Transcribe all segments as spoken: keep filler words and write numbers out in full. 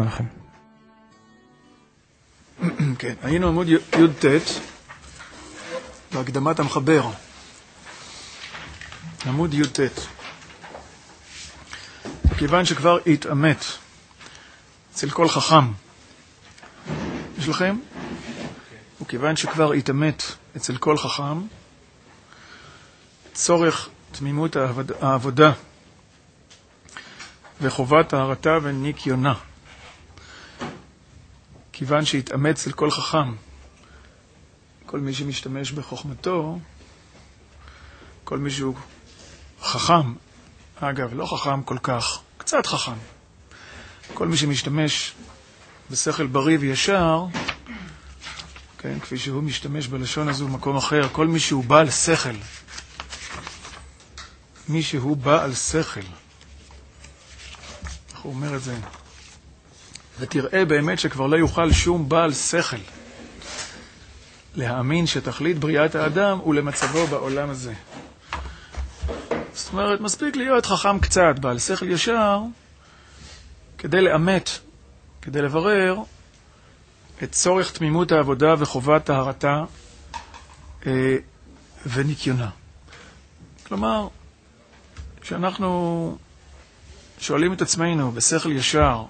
רבה לכם. כן, היינו עמוד י"ט בהקדמת המחבר. עמוד י"ט. כיוון שכבר התאמת אצל כל חכם, יש לכם? וכיוון שכבר התאמת אצל כל חכם, צורך תמימות העבודה וחובת ההרתה וניקיונה. כיוון שהתאמת אצל כל חכם, כל מי שמשתמש בחוכמתו, כל מי שהוא חכם, אגב, לא חכם כל כך, קצת חכם, כל מי שמשתמש בשכל בריא וישר, כן, כפי שהוא משתמש בלשון הזו במקום אחר, כל מי שהוא בעל שכל, מי שהוא בעל שכל, איך הוא אומר את זה? ותראה באמת שכבר לא יוכל שום בעל שכל להאמין שתכלית בריאת האדם הוא למצבו בעולם הזה. זאת אומרת, מספיק להיות חכם קצת, בעל שכל ישר, כדי לאמת, כדי לברר את צורך תמימות העבודה וחובת ההרתה אה, וניקיונה. כלומר, כשאנחנו שואלים את עצמנו בשכל ישר,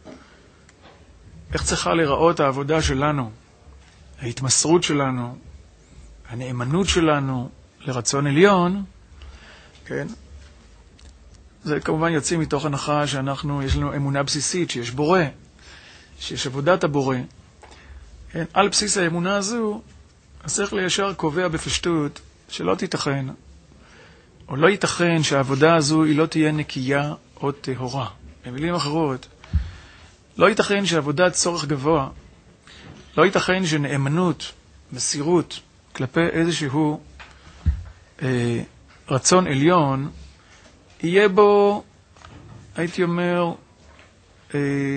איך צריכה להיראות העבודה שלנו, ההתמסרות שלנו, הנאמנות שלנו לרצון עליון, כן? זה כמובן יוצא מתוך הנחה שאנחנו, יש לנו אמונה בסיסית, שיש בורא, שיש עבודת הבורא. כן? על בסיס האמונה הזו, השכל הישר קובע בפשטות שלא תיתכן, או לא ייתכן שהעבודה הזו היא לא תהיה נקייה או טהורה. במילים אחרות, לא ייתכן שעבודת צורך גבוה, לא ייתכן שנאמנות, מסירות, כלפי איזשהו אה, רצון עליון, יהיה בו, הייתי אומר, אה,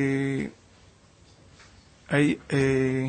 אה, אה,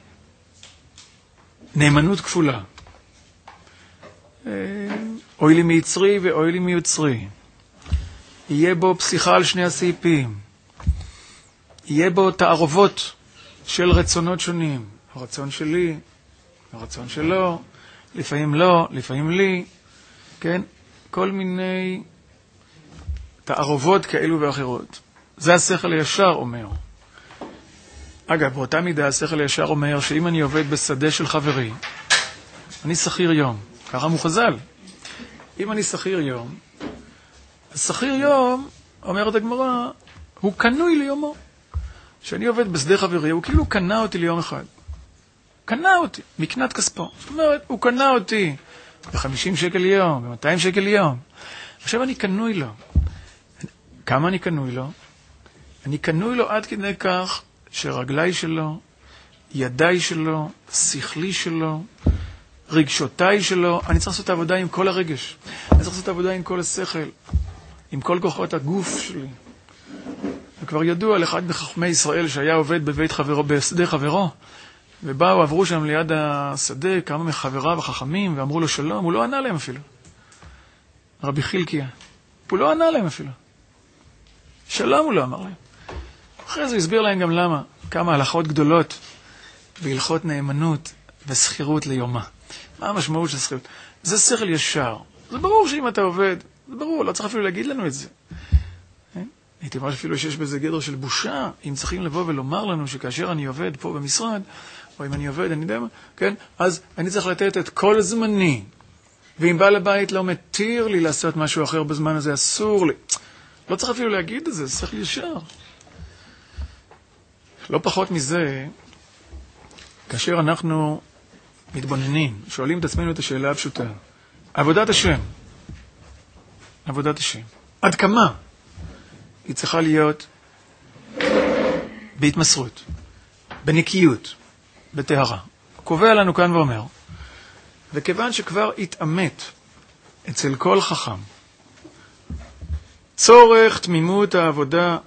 נאמנות כפולה. אה, אוי לי מיצרי ואוי לי מיוצרי. יהיה בו פסיכה על שני הסעיפים. יהיה בו תערובות של רצונות שונים. הרצון שלי, הרצון שלו, לפעמים לא, לפעמים לי, כן? כל מיני תערובות כאלו ואחרות. זה השכל הישר אומר. אגב, באותה מידה השכל הישר אומר שאם אני עובד בשדה של חברי, אני שכיר יום. ככה מוחזל. אם אני שכיר יום, אז שכיר יום, אומרת הגמרא, הוא קנוי ליומו. כשאני עובד בשדה חברי, הוא כאילו קנה אותי ליום אחד. קנה אותי, מקנת כספו. זאת אומרת, הוא קנה אותי ב-חמישים שקל ליום, ב-מאתיים שקל ליום. עכשיו אני קנוי לו. כמה אני קנוי לו? אני קנוי לו עד כדי כך שרגלי שלו, ידיי שלו, שכלי שלו, רגשותיי שלו, אני צריך לעשות את העבודה עם כל הרגש. אני צריך לעשות את העבודה עם כל השכל, עם כל כוחות הגוף שלי. וכבר ידוע לאחד מחכמי ישראל שהיה עובד בבית חברו, בשדה חברו, ובאו, עברו שם ליד השדה כמה מחבריו החכמים, ואמרו לו שלום, הוא לא ענה להם אפילו. רבי חילקיה, הוא לא ענה להם אפילו. שלום הוא לא אמר להם. אחרי זה הסביר להם גם למה, כמה הלכות גדולות בהלכות נאמנות וסחירות ליומה. מה המשמעות של סחירות? זה שכל ישר. זה ברור שאם אתה עובד, זה ברור, לא צריך אפילו להגיד לנו את זה. הייתי אומר אפילו שיש בזה גדר של בושה, אם צריכים לבוא ולומר לנו שכאשר אני עובד פה במשרד, או אם אני עובד, אני יודע מה, כן? אז אני צריך לתת את כל זמני, ואם בעל הבית לא מתיר לי לעשות משהו אחר בזמן הזה, אסור לי. לא צריך אפילו להגיד את זה, זה שכל ישר. לא פחות מזה, כאשר אנחנו מתבוננים, שואלים את עצמנו את השאלה הפשוטה, עבודת השם, עבודת השם, עד כמה היא צריכה להיות בהתמסרות, בנקיות, בטהרה. קובע לנו כאן ואומר, וכיוון שכבר התאמת אצל כל חכם, צורך תמימות העבודה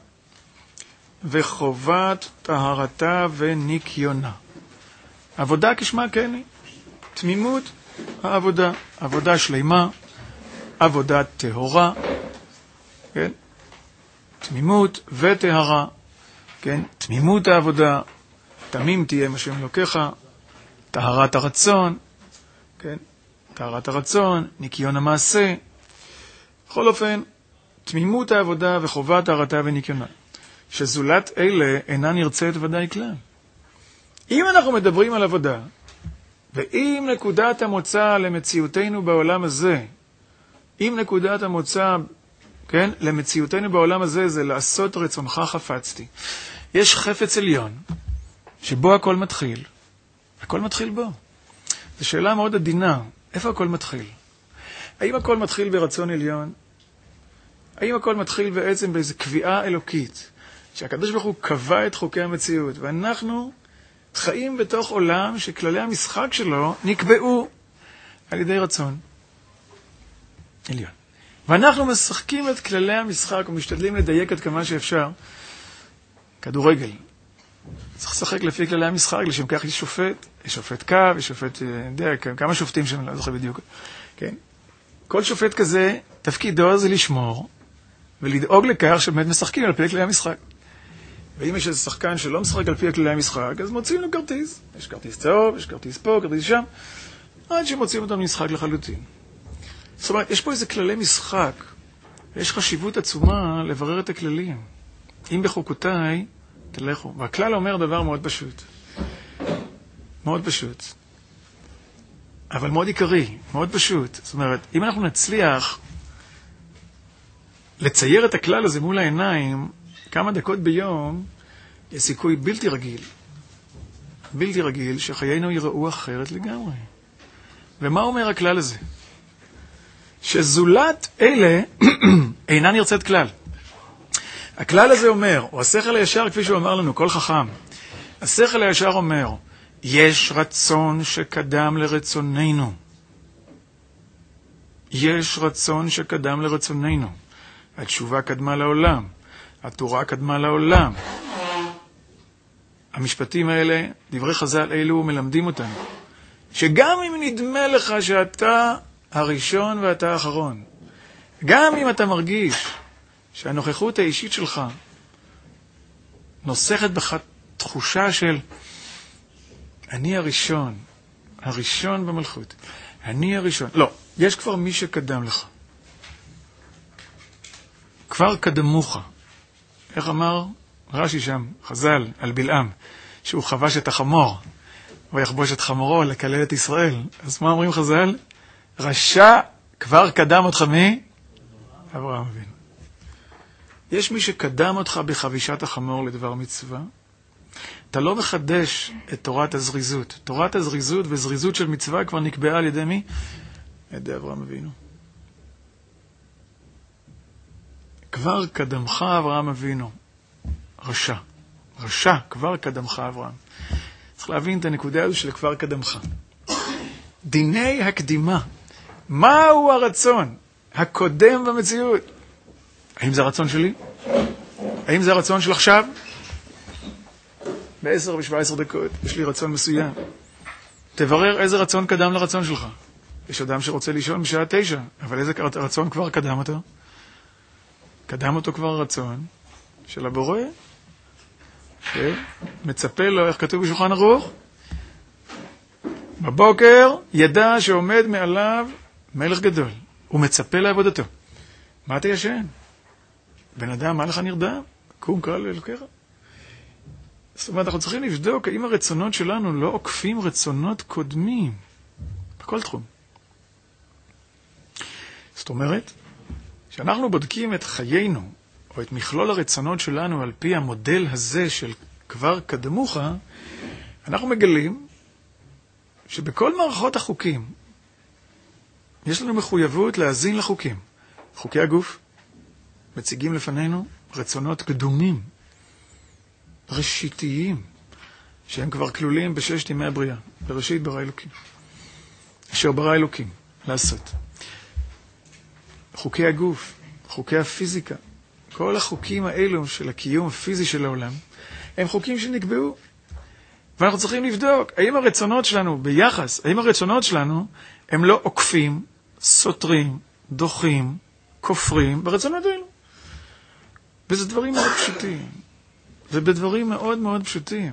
וחובת טהרתה וניקיונה. עבודה כשמה כן היא, תמימות העבודה, עבודה שלמה, עבודה טהורה, כן? תמימות וטהרה, כן? תמימות העבודה, תמים תהיה עם השם אלוקיך, טהרת הרצון, כן? טהרת הרצון, ניקיון המעשה. בכל אופן, תמימות העבודה וחובת טהרתה וניקיונה, שזולת אלה אינה נרצית ודאי כלל. אם אנחנו מדברים על עבודה, ואם נקודת המוצא למציאותנו בעולם הזה, אם נקודת המוצא, כן, למציאותנו בעולם הזה זה לעשות רצונך חפצתי. יש חפץ עליון, שבו הכל מתחיל, הכל מתחיל בו. זו שאלה מאוד עדינה, איפה הכל מתחיל? האם הכל מתחיל ברצון עליון? האם הכל מתחיל בעצם באיזו קביעה אלוקית, שהקדוש ברוך הוא קבע את חוקי המציאות, ואנחנו חיים בתוך עולם שכללי המשחק שלו נקבעו על ידי רצון עליון. ואנחנו משחקים את כללי המשחק ומשתדלים לדייק עד כמה שאפשר. כדורגל. צריך לשחק לפי כללי המשחק, לשם כך יש שופט, יש שופט קו, יש שופט, יודע, כמה שופטים שם, לא זוכר בדיוק. כן? כל שופט כזה, תפקידו זה לשמור ולדאוג לכך שבאמת משחקים על פי כללי המשחק. ואם יש איזה שחקן שלא משחק על פי כללי המשחק, אז מוצאים לו כרטיס. יש כרטיס צהוב, יש כרטיס פה, כרטיס שם, עד שמוצאים אותם משחק לחלוטין. זאת אומרת, יש פה איזה כללי משחק, ויש חשיבות עצומה לברר את הכללים. אם בחוקותיי, תלכו. והכלל אומר דבר מאוד פשוט. מאוד פשוט. אבל מאוד עיקרי, מאוד פשוט. זאת אומרת, אם אנחנו נצליח לצייר את הכלל הזה מול העיניים, כמה דקות ביום, יש סיכוי בלתי רגיל. בלתי רגיל שחיינו יראו אחרת לגמרי. ומה אומר הכלל הזה? שזולת אלה אינה נרצית כלל. הכלל הזה אומר, או השכל הישר כפי שהוא אמר לנו, כל חכם, השכל הישר אומר, יש רצון שקדם לרצוננו. יש רצון שקדם לרצוננו. התשובה קדמה לעולם. התורה קדמה לעולם. המשפטים האלה, דברי חז"ל אלו, מלמדים אותנו. שגם אם נדמה לך שאתה הראשון ואתה האחרון, גם אם אתה מרגיש שהנוכחות האישית שלך נוסחת בך תחושה של אני הראשון, הראשון במלכות, אני הראשון. לא, יש כבר מי שקדם לך. כבר קדמוך. איך אמר רש"י שם, חז"ל, על בלעם, שהוא חבש את החמור, ויחבוש את חמורו לקלל את ישראל. אז מה אומרים חז"ל? רשע כבר קדם אותך מי? אברהם אבינו. יש מי שקדם אותך בחבישת החמור לדבר מצווה. אתה לא מחדש את תורת הזריזות. תורת הזריזות וזריזות של מצווה כבר נקבעה על ידי מי? על ידי אברהם אבינו. כבר קדמך אברהם אבינו. רשע. רשע, כבר קדמך אברהם. צריך להבין את הנקודה הזו של כבר קדמך. דיני הקדימה. מהו הרצון הקודם במציאות? האם זה הרצון שלי? האם זה הרצון של עכשיו? בעשר ושבע עשר דקות יש לי רצון מסוים. תברר איזה רצון קדם לרצון שלך. יש אדם שרוצה לישון בשעה תשע, אבל איזה רצון כבר קדם אותו? קדם אותו כבר הרצון של הבורא, שמצפה לו, איך כתוב בשולחן ערוך? בבוקר ידע שעומד מעליו מלך גדול, הוא מצפה לעבודתו. מה אתה ישן? בן אדם, מה לך נרדם? קום קרא לאלוקיך. זאת אומרת, אנחנו צריכים לבדוק האם הרצונות שלנו לא עוקפים רצונות קודמים, בכל תחום. זאת אומרת, כשאנחנו בודקים את חיינו, או את מכלול הרצונות שלנו על פי המודל הזה של כבר קדמוך, אנחנו מגלים שבכל מערכות החוקים יש לנו מחויבות להאזין לחוקים. חוקי הגוף מציגים לפנינו רצונות קדומים, ראשיתיים, שהם כבר כלולים בששת ימי הבריאה, בראשית ברא אלוקים. אשר ברא אלוקים לעשות. חוקי הגוף, חוקי הפיזיקה, כל החוקים האלו של הקיום הפיזי של העולם, הם חוקים שנקבעו. ואנחנו צריכים לבדוק, האם הרצונות שלנו ביחס, האם הרצונות שלנו הם לא עוקפים, סותרים, דוחים, כופרים ברצונות האלו. וזה דברים מאוד פשוטים. ובדברים מאוד מאוד פשוטים.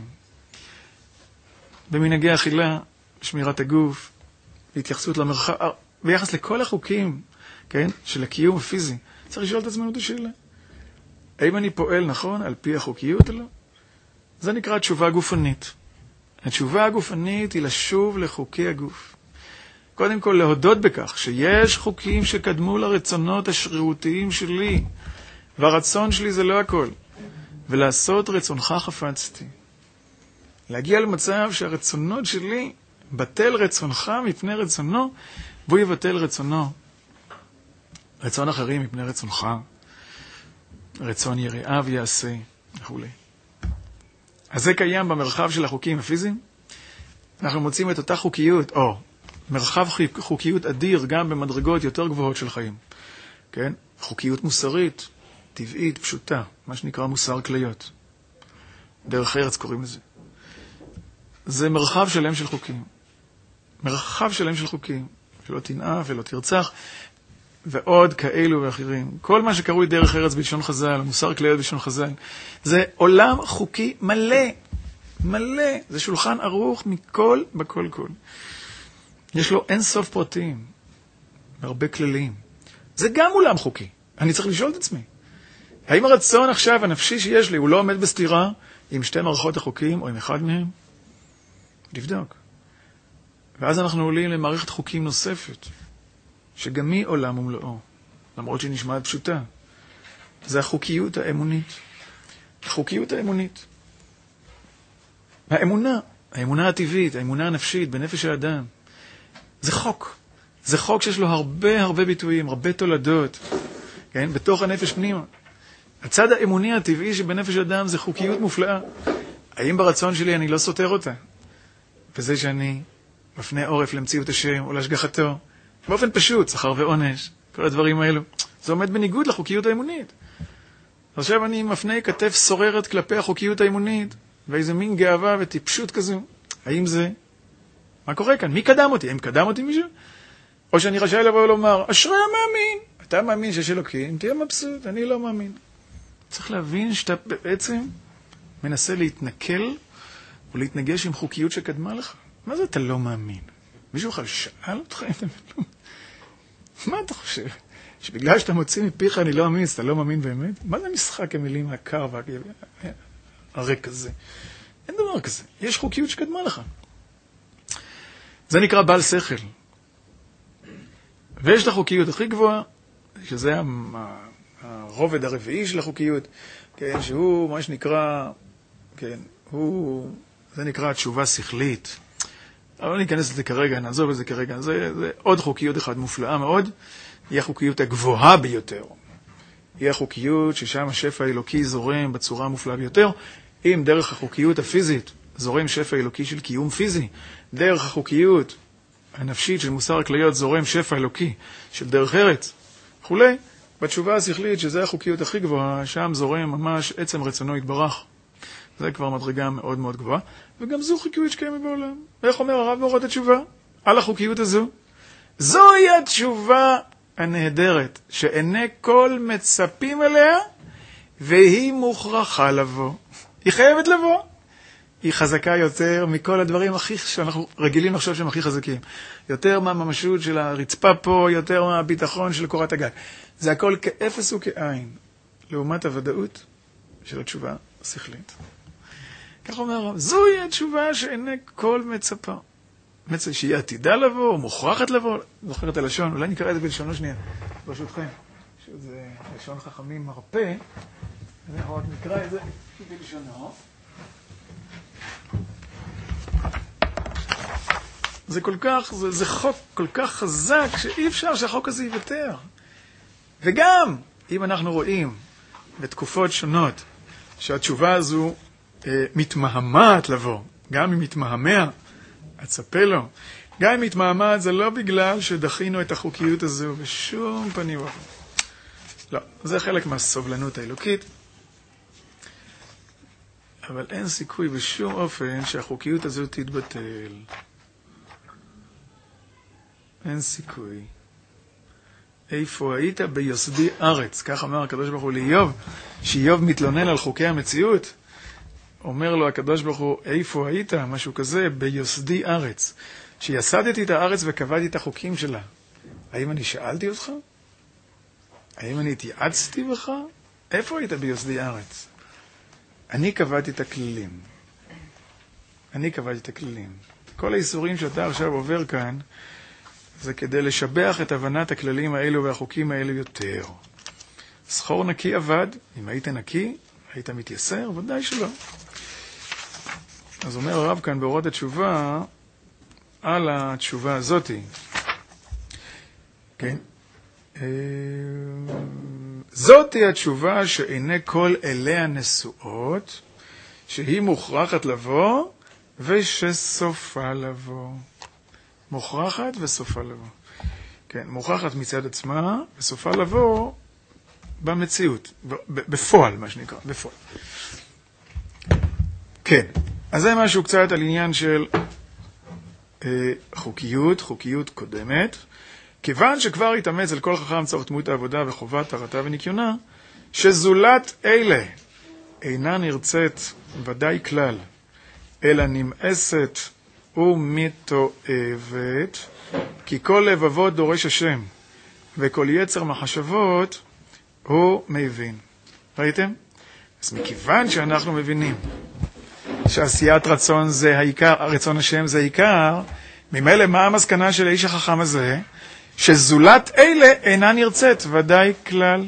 במנהגי אכילה, שמירת הגוף, התייחסות למרחב, ביחס לכל החוקים, כן, של הקיום הפיזי. צריך לשאול את עצמנו את השאלה. האם אני פועל נכון על פי החוקיות או לא? זה נקרא תשובה גופנית. התשובה הגופנית היא לשוב לחוקי הגוף. קודם כל להודות בכך שיש חוקים שקדמו לרצונות השרירותיים שלי, והרצון שלי זה לא הכל. ולעשות רצונך חפצתי. להגיע למצב שהרצונות שלי בטל רצונך מפני רצונו, והוא יבטל רצונו. רצון אחרים מפני רצונך. רצון יריעיו יעשה, וכו'. אז זה קיים במרחב של החוקים הפיזיים. אנחנו מוצאים את אותה חוקיות, או מרחב חוקיות אדיר גם במדרגות יותר גבוהות של חיים. כן? חוקיות מוסרית, טבעית, פשוטה, מה שנקרא מוסר כליות. דרך ארץ קוראים לזה. זה מרחב שלם של חוקים. מרחב שלם של חוקים. שלא תנאה ולא תרצח, ועוד כאלו ואחרים. כל מה שקרוי דרך ארץ בלשון חז"ל, מוסר כליות בלשון חז"ל, זה עולם חוקי מלא. מלא. זה שולחן ערוך מכל בכל כל. יש לו אין סוף פרטים. הרבה כללים. זה גם עולם חוקי. אני צריך לשאול את עצמי. האם הרצון עכשיו הנפשי שיש לי, הוא לא עומד בסתירה עם שתי מערכות החוקים או עם אחד מהם? לבדוק. ואז אנחנו עולים למערכת חוקים נוספת, שגם היא עולם ומלואו, למרות שהיא נשמעת פשוטה. זה החוקיות האמונית. החוקיות האמונית. האמונה, האמונה הטבעית, האמונה הנפשית בנפש האדם. זה חוק. זה חוק שיש לו הרבה הרבה ביטויים, הרבה תולדות, כן? בתוך הנפש פנימה. הצד האמוני הטבעי שבנפש האדם זה חוקיות מופלאה. האם ברצון שלי אני לא סותר אותה? וזה שאני מפנה עורף למציאות השם או להשגחתו, באופן פשוט, שכר ועונש, כל הדברים האלו. זה עומד בניגוד לחוקיות האמונית. עכשיו אני מפנה כתף סוררת כלפי החוקיות האמונית, ואיזה מין גאווה וטיפשות כזו. האם זה? מה קורה כאן? מי קדם אותי? האם קדם אותי מישהו? או שאני רשאי לבוא ולומר, אשרי המאמין. אתה מאמין שיש אלוקים, תהיה מבסוט, אני לא מאמין. צריך להבין שאתה בעצם מנסה להתנכל או להתנגש עם חוקיות שקדמה לך. מה זה אתה לא מאמין? מישהו בכלל שאל אותך אם אתה לא... מה אתה חושב? שבגלל שאתה מוציא מפיך אני לא מאמין, אז אתה לא מאמין באמת? מה זה משחק המילים הקר והריק הזה? אין דבר כזה. יש חוקיות שקדמה לך. זה נקרא בעל שכל. ויש את החוקיות הכי גבוהה, שזה הרובד הרביעי של החוקיות, כן, שהוא מה שנקרא, כן, הוא, זה נקרא תשובה שכלית. אבל לא ניכנס לזה כרגע, נעזוב לזה כרגע. זה, זה עוד חוקיות אחת מופלאה מאוד. היא החוקיות הגבוהה ביותר. היא החוקיות ששם השפע האלוקי זורם בצורה המופלאה ביותר. אם דרך החוקיות הפיזית זורם שפע אלוקי של קיום פיזי, דרך החוקיות הנפשית של מוסר הכליות זורם שפע אלוקי של דרך ארץ, וכולי, בתשובה השכלית, שזה החוקיות הכי גבוהה, שם זורם ממש עצם רצונו יתברך. זה כבר מדרגה מאוד מאוד גבוהה, וגם זו חוקיות שקיימת בעולם. איך אומר הרב מאורות התשובה? על החוקיות הזו. זוהי התשובה הנהדרת, שעיני כל מצפים אליה, והיא מוכרחה לבוא. היא חייבת לבוא. היא חזקה יותר מכל הדברים הכי שאנחנו רגילים לחשוב שהם הכי חזקים. יותר מהממשות של הרצפה פה, יותר מהביטחון של קורת הגג. זה הכל כאפס וכעין, לעומת הוודאות של התשובה השכלית. כך אומר הרב, זוהי התשובה שעיני כל מצפה. מצפה שהיא עתידה לבוא, או מוכרחת לבוא, זוכר את הלשון, אולי נקרא את זה בלשונו שנייה, ברשותכם. שזה לשון חכמים מרפא, אנחנו רק נקרא את זה בלשונו. זה כל כך, זה, זה חוק כל כך חזק שאי אפשר שהחוק הזה ייוותר. וגם, אם אנחנו רואים בתקופות שונות שהתשובה הזו אה, מתמהמת לבוא, גם אם מתמהמה, אצפה לו, גם אם מתמהמת זה לא בגלל שדחינו את החוקיות הזו בשום פנים ואופן. לא, זה חלק מהסובלנות האלוקית, אבל אין סיכוי בשום אופן שהחוקיות הזו תתבטל. אין סיכוי. איפה היית ביוסדי ארץ? כך אמר הקדוש ברוך הוא לאיוב, שאיוב מתלונן על חוקי המציאות. אומר לו הקדוש ברוך הוא, איפה היית? משהו כזה, ביוסדי ארץ. שיסדתי את הארץ וקבעתי את החוקים שלה. האם אני שאלתי אותך? האם אני התייעצתי בך? איפה היית ביוסדי ארץ? אני קבעתי את הכללים. אני קבעתי את הכללים. כל האיסורים שאתה עכשיו עובר כאן, זה כדי לשבח את הבנת הכללים האלו והחוקים האלו יותר. זכור נקי עבד, אם היית נקי, היית מתייסר? ודאי שלא. אז אומר הרב כאן באורות התשובה, על התשובה הזאת, כן? זאתי התשובה שעיני כל אליה נשואות, שהיא מוכרחת לבוא, ושסופה לבוא. מוכרחת וסופה לבוא. כן, מוכרחת מצד עצמה, וסופה לבוא במציאות, בפועל, מה שנקרא, בפועל. כן, אז זה משהו קצת על עניין של אה, חוקיות, חוקיות קודמת. כיוון שכבר התאמץ על כל חכם צורך דמות העבודה וחובת תרתה וניקיונה, שזולת אלה אינה נרצית ודאי כלל, אלא נמאסת ומתועבת, כי כל לבבות דורש השם, וכל יצר מחשבות הוא מבין. ראיתם? אז מכיוון שאנחנו מבינים שעשיית רצון זה העיקר, רצון השם זה העיקר, ממילא מה המסקנה של האיש החכם הזה? שזולת אלה אינה נרצית ודאי כלל.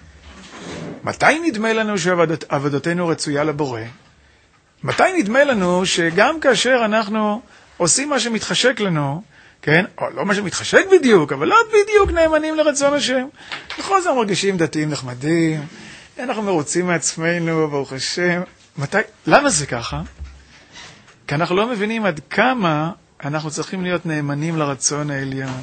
מתי נדמה לנו שעבודתנו רצויה לבורא? מתי נדמה לנו שגם כאשר אנחנו עושים מה שמתחשק לנו, כן? או לא מה שמתחשק בדיוק, אבל לא בדיוק נאמנים לרצון השם. בכל זאת מרגישים דתיים נחמדים, אנחנו מרוצים מעצמנו, ברוך השם. מתי? למה זה ככה? כי אנחנו לא מבינים עד כמה אנחנו צריכים להיות נאמנים לרצון העליון.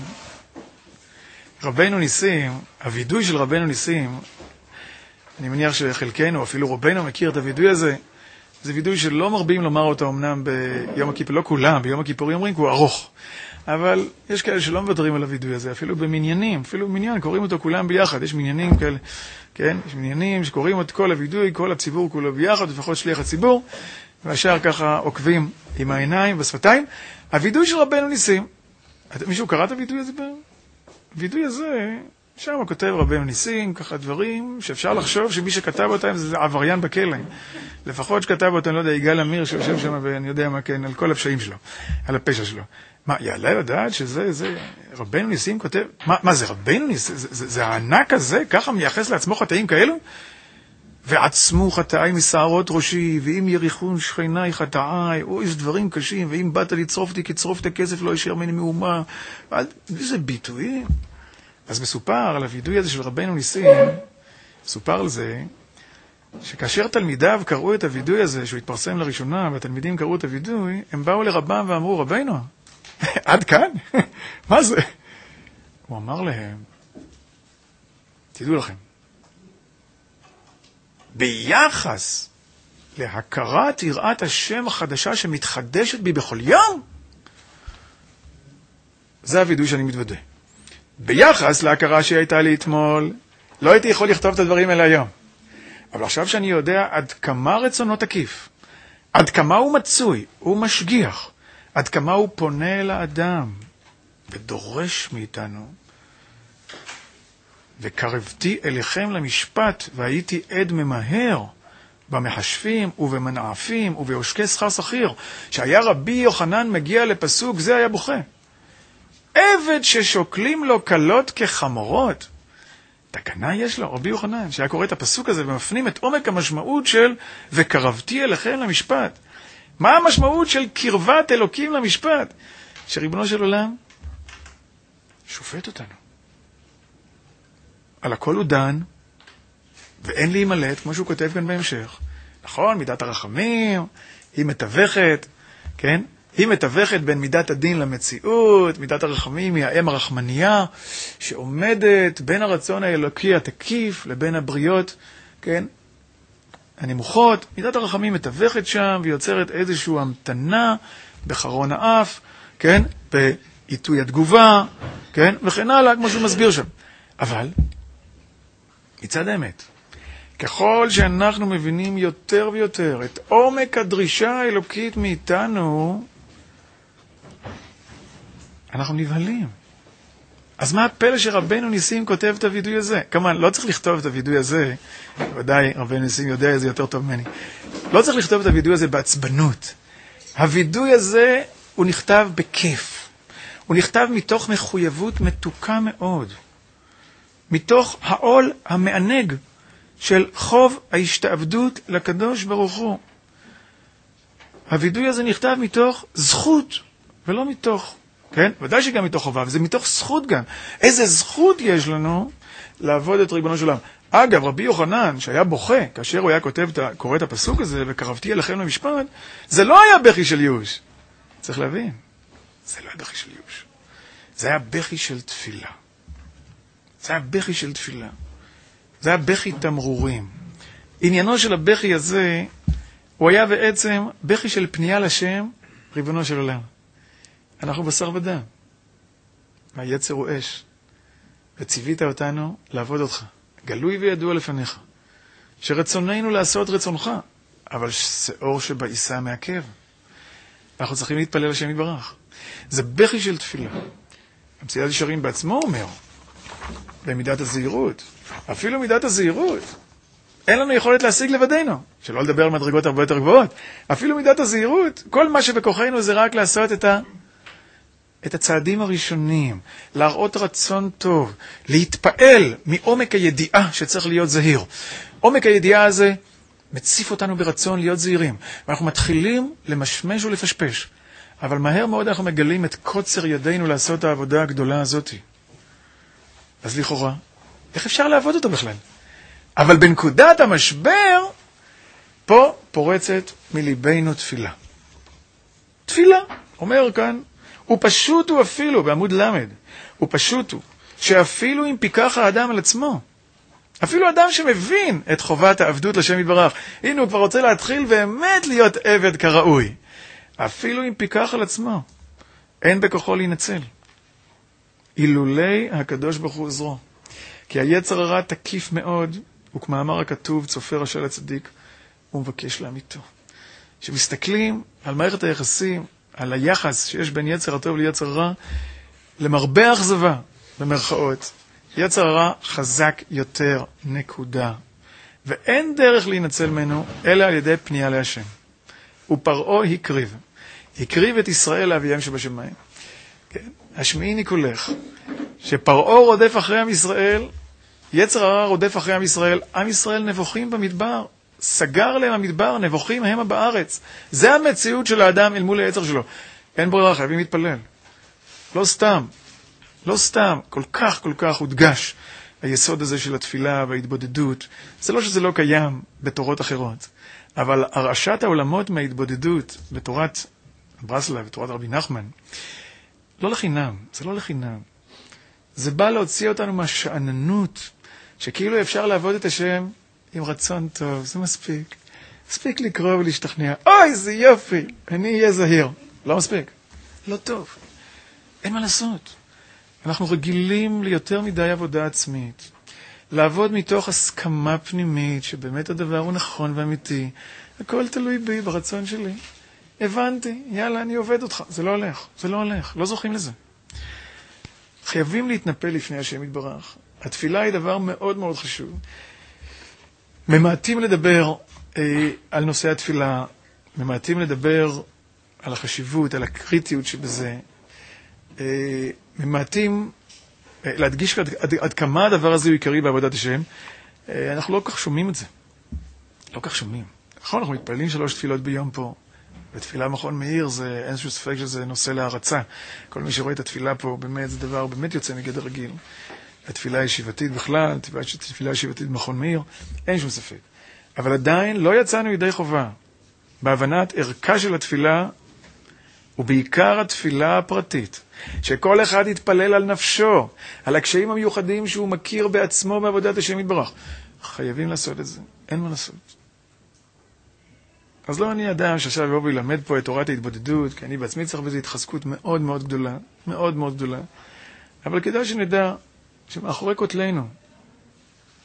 רבנו ניסים, הוידוי של רבנו ניסים, אני מניח שחלקנו, אפילו רובנו מכיר את הוידוי הזה, זה וידוי שלא מרבים לומר אותו אמנם ביום הכיפור, לא כולם, ביום הכיפורים אומרים כי הוא ארוך. אבל יש כאלה שלא מוותרים על הוידוי הזה, אפילו במניינים, אפילו במניין, קוראים אותו כולם ביחד, יש מניינים כאלה, כן? יש מניינים שקוראים את כל הוידוי, כל הציבור כולו ביחד, לפחות שליח הציבור, והשאר ככה עוקבים עם העיניים בשפתיים. הוידוי של רבנו ניסים, מישהו קרא את הוידוי הזה? הוידוי הזה, שם הוא כותב רבנו ניסים, ככה דברים שאפשר לחשוב שמי שכתב אותם זה עבריין בכלא. לפחות שכתב אותם, לא יודע, יגאל אמיר שיושב שם ואני יודע מה כן, על כל הפשעים שלו, על הפשע שלו. מה, יעלה לדעת שזה, זה, רבנו ניסים כותב, מה, מה זה רבנו ניסים? זה, זה, זה הענק הזה, ככה מייחס לעצמו חטאים כאלו? ועצמו חטאי משערות ראשי, ואם יריחון שכיני חטאי, או איזה דברים קשים, ואם באת לצרוף אותי, כצרוף את הכסף, לא ישאר ממני מאומה. איזה ביטויים. אז מסופר על הוידוי הזה של רבנו ניסים, מסופר על זה, שכאשר תלמידיו קראו את הוידוי הזה, שהוא התפרסם לראשונה, והתלמידים קראו את הוידוי, הם באו לרבם ואמרו, רבנו, עד כאן? מה זה? הוא אמר להם, תדעו לכם, ביחס להכרת יראת השם החדשה שמתחדשת בי בכל יום, זה הוידוי שאני מתוודה. ביחס להכרה שהייתה לי אתמול, לא הייתי יכול לכתוב את הדברים האלה היום. אבל עכשיו שאני יודע עד כמה רצונו תקיף, עד כמה הוא מצוי, הוא משגיח, עד כמה הוא פונה אל האדם ודורש מאיתנו, וקרבתי אליכם למשפט והייתי עד ממהר במחשבים ובמנעפים ובעושקי שכר שכיר, שהיה רבי יוחנן מגיע לפסוק זה היה בוכה. עבד ששוקלים לו קלות כחמורות. תקנה יש לו, רבי יוחנן, שהיה קורא את הפסוק הזה ומפנים את עומק המשמעות של וקרבתי אליכם למשפט. מה המשמעות של קרבת אלוקים למשפט? שריבונו של עולם שופט אותנו. על הכל הוא דן, ואין להימלט, כמו שהוא כותב כאן בהמשך. נכון, מידת הרחמים, היא מתווכת, כן? היא מתווכת בין מידת הדין למציאות, מידת הרחמים היא האם הרחמניה, שעומדת בין הרצון האלוקי התקיף לבין הבריות, כן? הנמוכות. מידת הרחמים מתווכת שם, ויוצרת איזושהי המתנה בחרון האף, כן? בעיתוי התגובה, כן? וכן הלאה, כמו שהוא מסביר שם. אבל, מצד האמת, ככל שאנחנו מבינים יותר ויותר את עומק הדרישה האלוקית מאיתנו, אנחנו נבהלים. אז מה הפלא שרבנו ניסים כותב את הוידוי הזה? כמובן, לא צריך לכתוב את הוידוי הזה, ודאי רבנו ניסים יודע את זה יותר טוב ממני. לא צריך לכתוב את הוידוי הזה בעצבנות. הוידוי הזה הוא נכתב בכיף. הוא נכתב מתוך מחויבות מתוקה מאוד. מתוך העול המענג של חוב ההשתעבדות לקדוש ברוך הוא. הוידוי הזה נכתב מתוך זכות, ולא מתוך, כן? ודאי שגם מתוך חובה, וזה מתוך זכות גם. איזה זכות יש לנו לעבוד את ריבונו של עולם. אגב, רבי יוחנן, שהיה בוכה, כאשר הוא היה כותב, קורא את הפסוק הזה, וקרבתי אליכם למשפט, זה לא היה בכי של ייאוש. צריך להבין, זה לא היה בכי של ייאוש. זה היה בכי של תפילה. זה היה בכי של תפילה. זה היה בכי תמרורים. עניינו של הבכי הזה, הוא היה בעצם בכי של פנייה לשם, ריבונו של עולם. אנחנו בשר ודם. והיצר הוא אש. וציווית אותנו לעבוד אותך. גלוי וידוע לפניך. שרצוננו לעשות רצונך, אבל שאור שבעיסה מעכב. אנחנו צריכים להתפלל לשם יתברך. זה בכי של תפילה. המסילת ישרים בעצמו אומר, במידת הזהירות, אפילו מידת הזהירות, אין לנו יכולת להשיג לבדנו, שלא לדבר על מדרגות הרבה יותר גבוהות. אפילו מידת הזהירות, כל מה שבכוחנו זה רק לעשות את, ה... את הצעדים הראשונים, להראות רצון טוב, להתפעל מעומק הידיעה שצריך להיות זהיר. עומק הידיעה הזה מציף אותנו ברצון להיות זהירים, ואנחנו מתחילים למשמש ולפשפש, אבל מהר מאוד אנחנו מגלים את קוצר ידינו לעשות את העבודה הגדולה הזאת. אז לכאורה, איך אפשר לעבוד אותו בכלל? אבל בנקודת המשבר, פה פורצת מליבנו תפילה. תפילה, אומר כאן, הוא פשוט הוא אפילו, בעמוד למד, הוא פשוט הוא, שאפילו אם פיקח האדם על עצמו, אפילו אדם שמבין את חובת העבדות לשם יתברך, הנה הוא כבר רוצה להתחיל באמת להיות עבד כראוי, אפילו אם פיקח על עצמו, אין בכוחו להינצל. אילולי הקדוש ברוך הוא עזרו. כי היצר הרע תקיף מאוד, וכמאמר הכתוב, צופה רשע לצדיק, הוא מבקש להמיתו. כשמסתכלים על מערכת היחסים, על היחס שיש בין יצר הטוב ליצר הרע, למרבה אכזבה, במרכאות, יצר הרע חזק יותר, נקודה. ואין דרך להינצל ממנו, אלא על ידי פנייה להשם. ופרעה הקריב. הקריב את ישראל לאביהם שבשמיים. כן? השמיעיני קולך. שפרעה רודף אחרי עם ישראל, יצר הרע רודף אחרי עם ישראל, עם ישראל נבוכים במדבר, סגר להם המדבר, נבוכים המה בארץ. זה המציאות של האדם אל מול היצר שלו. אין ברירה, חייבים להתפלל. לא סתם, לא סתם, כל כך כל כך הודגש היסוד הזה של התפילה וההתבודדות. זה לא שזה לא קיים בתורות אחרות, אבל הרעשת העולמות מההתבודדות בתורת ברסלב, בתורת רבי נחמן, לא לחינם, זה לא לחינם. זה בא להוציא אותנו מהשעננות, שכאילו אפשר לעבוד את השם עם רצון טוב, זה מספיק. מספיק לקרוא ולהשתכנע. אוי, זה יופי, אני אהיה זהיר. לא מספיק. לא טוב. אין מה לעשות. אנחנו רגילים ליותר מדי עבודה עצמית. לעבוד מתוך הסכמה פנימית, שבאמת הדבר הוא נכון ואמיתי. הכל תלוי בי, ברצון שלי. הבנתי, יאללה, אני עובד אותך. זה לא הולך, זה לא הולך. לא זוכים לזה. חייבים להתנפל לפני השם יתברך. התפילה היא דבר מאוד מאוד חשוב. ממעטים לדבר אה, על נושא התפילה, ממעטים לדבר על החשיבות, על הקריטיות שבזה, אה, ממעטים אה, להדגיש עד, עד, עד כמה הדבר הזה הוא עיקרי בעבודת השם. אה, אנחנו לא כך שומעים את זה. לא כך שומעים. נכון, אנחנו מתפללים שלוש תפילות ביום פה. ותפילה מכון מאיר, זה אין שום ספק שזה נושא להרצה. כל מי שרואה את התפילה פה, באמת זה דבר באמת יוצא מגדר רגיל. התפילה הישיבתית בכלל, התפילה הישיבתית במכון מאיר, אין שום ספק. אבל עדיין לא יצאנו ידי חובה. בהבנת ערכה של התפילה, ובעיקר התפילה הפרטית, שכל אחד יתפלל על נפשו, על הקשיים המיוחדים שהוא מכיר בעצמו בעבודת השם יתברך. חייבים לעשות את זה, אין מה לעשות. אז לא אני אדם שעכשיו יבוא וילמד פה את תורת ההתבודדות, כי אני בעצמי צריך בזה התחזקות מאוד מאוד גדולה, מאוד מאוד גדולה. אבל כדאי שנדע שמאחורי כותלנו,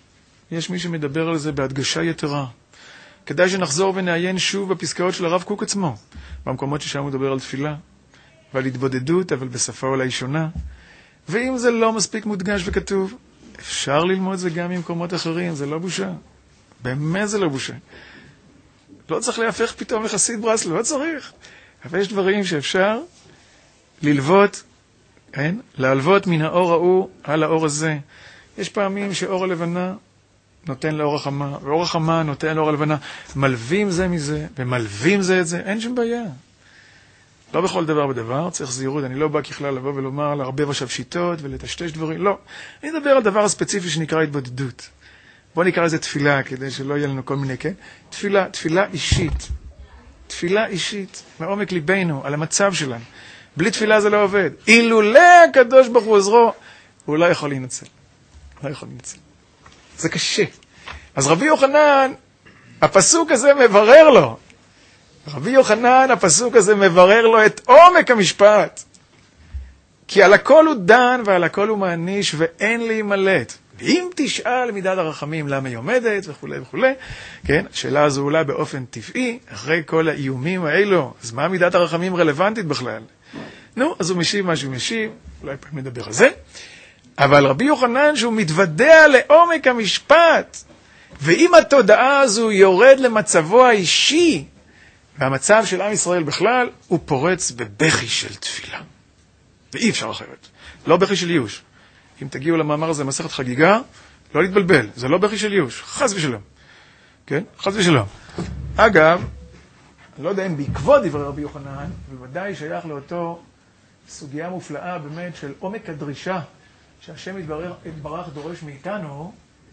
יש מי שמדבר על זה בהדגשה יתרה. כדאי שנחזור ונעיין שוב בפסקאות של הרב קוק עצמו, במקומות ששם הוא מדבר על תפילה, ועל התבודדות, אבל בשפה אולי שונה. ואם זה לא מספיק מודגש וכתוב, אפשר ללמוד זה גם ממקומות אחרים, זה לא בושה. באמת זה לא בושה. לא צריך להפך פתאום לחסיד ברסלב, לא צריך. אבל יש דברים שאפשר ללוות, כן? להלוות מן האור ההוא על האור הזה. יש פעמים שאור הלבנה נותן לאור החמה, ואור החמה נותן לאור הלבנה. מלווים זה מזה, ומלווים זה את זה, אין שום בעיה. לא בכל דבר בדבר, צריך זהירות, אני לא בא ככלל לבוא ולומר, להרבב עכשיו שיטות ולטשטש דברים, לא. אני מדבר על דבר הספציפי שנקרא התבודדות. בוא נקרא לזה תפילה, כדי שלא יהיה לנו כל מיני, כן? תפילה, תפילה אישית. תפילה אישית, מעומק ליבנו, על המצב שלנו. בלי תפילה זה לא עובד. אילולא הקדוש ברוך הוא עזרו, הוא לא יכול להינצל. לא יכול להינצל. זה קשה. אז רבי יוחנן, הפסוק הזה מברר לו. רבי יוחנן, הפסוק הזה מברר לו את עומק המשפט. כי על הכל הוא דן ועל הכל הוא מעניש ואין להימלט. ואם תשאל מידת הרחמים למה היא עומדת וכו' וכו', כן, השאלה הזו עולה באופן טבעי, אחרי כל האיומים האלו, אז מה מידת הרחמים רלוונטית בכלל? נו, אז הוא משיב מה שהוא משיב, אולי פעם נדבר על זה, אבל רבי יוחנן שהוא מתוודע לעומק המשפט, ואם התודעה הזו יורד למצבו האישי, והמצב של עם ישראל בכלל, הוא פורץ בבכי של תפילה. ואי אפשר אחרת. לא בכי של ייאוש. אם תגיעו למאמר הזה, מסכת חגיגה, לא להתבלבל. זה לא בכי של ייאוש. חס ושלום. כן? חס ושלום. אגב, אני לא יודע אם בעקבות דברי רבי יוחנן, ובוודאי שייך לאותו סוגיה מופלאה באמת של עומק הדרישה, שהשם יתברך דורש מאיתנו,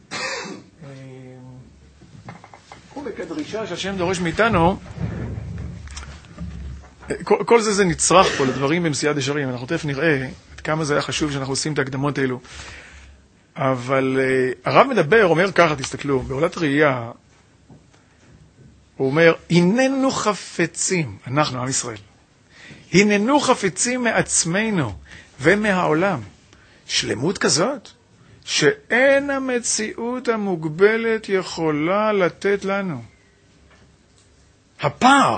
עומק הדרישה שהשם דורש מאיתנו, כל, כל זה זה נצרך פה לדברים במסייעת ישרים. אנחנו תכף נראה עד כמה זה היה חשוב שאנחנו עושים את ההקדמות האלו. אבל uh, הרב מדבר, אומר ככה, תסתכלו, בעולת ראייה, הוא אומר, הננו חפצים, אנחנו, עם ישראל, הננו חפצים מעצמנו ומהעולם. שלמות כזאת, שאין המציאות המוגבלת יכולה לתת לנו. הפער,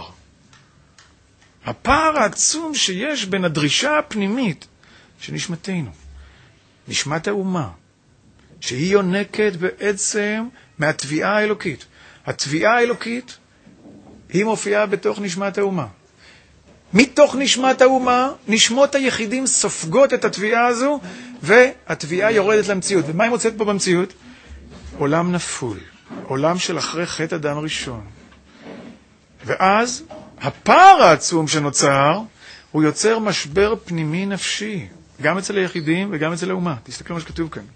הפער העצום שיש בין הדרישה הפנימית שנשמתנו, נשמת האומה, שהיא יונקת בעצם מהתביעה האלוקית. התביעה האלוקית היא מופיעה בתוך נשמת האומה. מתוך נשמת האומה, נשמות היחידים סופגות את התביעה הזו, והתביעה יורדת למציאות. ומה היא מוצאת פה במציאות? עולם נפול, עולם של אחרי חטא אדם הראשון. ואז הפער העצום שנוצר, הוא יוצר משבר פנימי נפשי, גם אצל היחידים וגם אצל האומה. תסתכלו מה שכתוב כאן.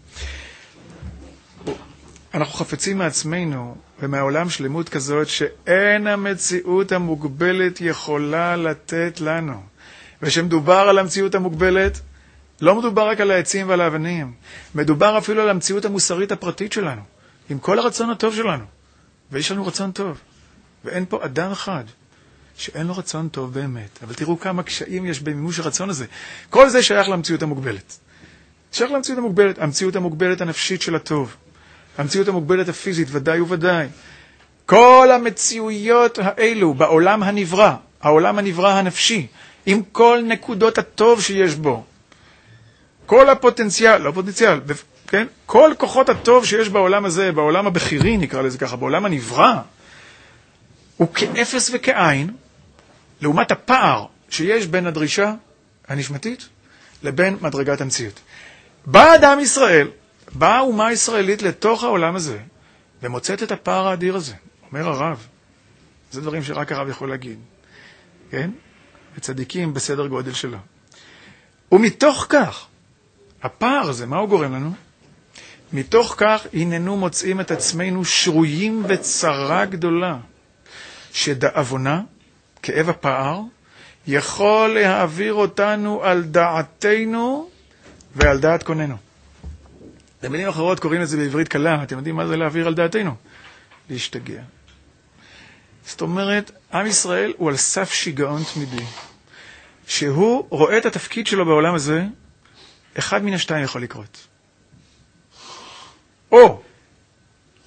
אנחנו חפצים מעצמנו ומהעולם שלמות כזאת שאין המציאות המוגבלת יכולה לתת לנו. ושמדובר על המציאות המוגבלת, לא מדובר רק על העצים ועל האבנים, מדובר אפילו על המציאות המוסרית הפרטית שלנו, עם כל הרצון הטוב שלנו. ויש לנו רצון טוב. ואין פה אדם אחד שאין לו רצון טוב באמת. אבל תראו כמה קשיים יש במימוש הרצון הזה. כל זה שייך למציאות המוגבלת. שייך למציאות המוגבלת, המציאות המוגבלת הנפשית של הטוב. המציאות המוגבלת הפיזית, ודאי וודאי. כל המציאויות האלו בעולם הנברא, העולם הנברא הנפשי, עם כל נקודות הטוב שיש בו, כל הפוטנציאל, לא פוטנציאל, כן? כל כוחות הטוב שיש בעולם הזה, בעולם הבחירי נקרא לזה ככה, בעולם הנברא, הוא כאפס וכעין, לעומת הפער שיש בין הדרישה הנשמתית לבין מדרגת המציאות. בא אדם ישראל, באה האומה הישראלית לתוך העולם הזה, ומוצאת את הפער האדיר הזה. אומר הרב, זה דברים שרק הרב יכול להגיד, כן? וצדיקים בסדר גודל שלו. ומתוך כך, הפער הזה, מה הוא גורם לנו? מתוך כך הננו מוצאים את עצמנו שרויים בצרה גדולה, שדאבונה, כאב הפער, יכול להעביר אותנו על דעתנו ועל דעת קוננו. במילים אחרות קוראים את זה בעברית קלה, אתם יודעים מה זה להעביר על דעתנו? להשתגע. זאת אומרת, עם ישראל הוא על סף שיגעון תמידי, שהוא רואה את התפקיד שלו בעולם הזה, אחד מן השתיים יכול לקרות. או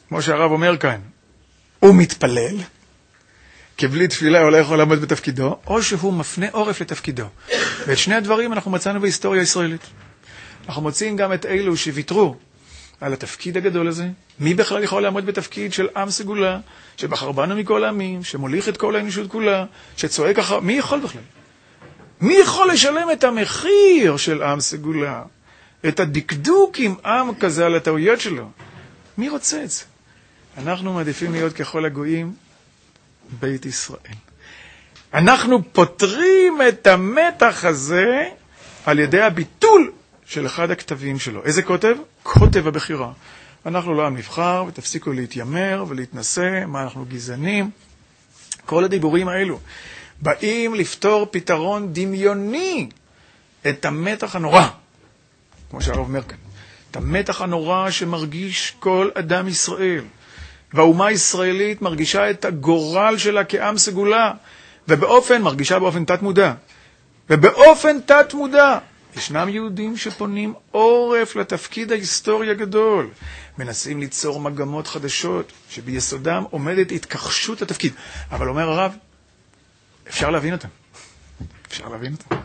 כמו שהרב אומר כאן, הוא מתפלל, כי בלי תפילה הוא לא יכול לעמוד בתפקידו, או שהוא מפנה עורף לתפקידו. ואת שני הדברים אנחנו מצאנו בהיסטוריה הישראלית. אנחנו מוצאים גם את אלו שוויתרו על התפקיד הגדול הזה. מי בכלל יכול לעמוד בתפקיד של עם סגולה, שבחר בנו מכל העמים, שמוליך את כל האנושות כולה, שצועק אחר... מי יכול בכלל? מי יכול לשלם את המחיר של עם סגולה? את הדקדוק עם עם כזה על הטעויות שלו? מי רוצה את זה? אנחנו מעדיפים להיות ככל הגויים בית ישראל. אנחנו פותרים את המתח הזה על ידי הביטול של אחד הכתבים שלו. איזה כותב? כותב הבחירה. אנחנו לא עם נבחר, ותפסיקו להתיימר ולהתנסה, מה אנחנו גזענים. כל הדיבורים האלו באים לפתור פתרון דמיוני את המתח הנורא, כמו שהרב אומר כאן. את המתח הנורא שמרגיש כל אדם ישראל. והאומה הישראלית מרגישה את הגורל שלה כעם סגולה, ובאופן, מרגישה באופן תת מודע. ובאופן תת מודע, ישנם יהודים שפונים עורף לתפקיד ההיסטורי הגדול, מנסים ליצור מגמות חדשות, שביסודם עומדת התכחשות לתפקיד. אבל אומר הרב, אפשר להבין אותם. אפשר להבין אותם.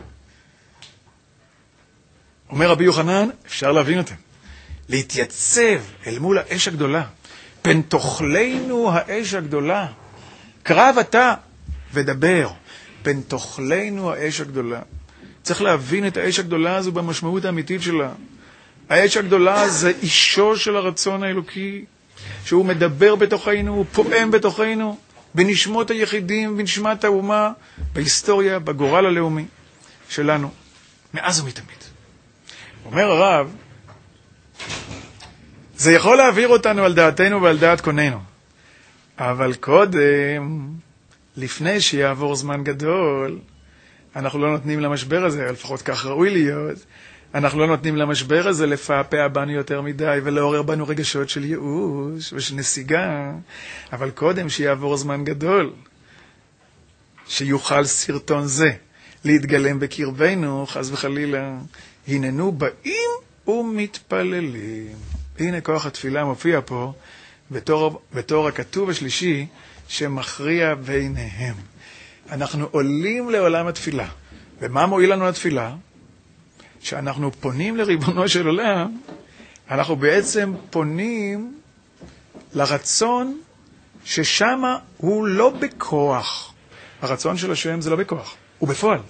אומר רבי יוחנן, אפשר להבין אותם. להתייצב אל מול האש הגדולה. פן תאכלנו האש הגדולה. קרב אתה ודבר. פן תאכלנו האש הגדולה. צריך להבין את האש הגדולה הזו במשמעות האמיתית שלה. האש הגדולה זה אישו של הרצון האלוקי, שהוא מדבר בתוכנו, הוא פועם בתוכנו, בנשמות היחידים, בנשמת האומה, בהיסטוריה, בגורל הלאומי שלנו, מאז ומתמיד. אומר הרב, זה יכול להעביר אותנו על דעתנו ועל דעת קוננו, אבל קודם, לפני שיעבור זמן גדול, אנחנו לא נותנים למשבר הזה, לפחות כך ראוי להיות, אנחנו לא נותנים למשבר הזה לפעפע בנו יותר מדי ולעורר בנו רגשות של ייאוש ושל נסיגה, אבל קודם שיעבור זמן גדול, שיוכל סרטון זה להתגלם בקרבנו, חס וחלילה, הננו באים ומתפללים. הנה כוח התפילה מופיע פה בתור, בתור הכתוב השלישי שמכריע ביניהם. אנחנו עולים לעולם התפילה. ומה מועיל לנו התפילה? שאנחנו פונים לריבונו של עולם, אנחנו בעצם פונים לרצון ששם הוא לא בכוח. הרצון של השם זה לא בכוח, הוא בפועל.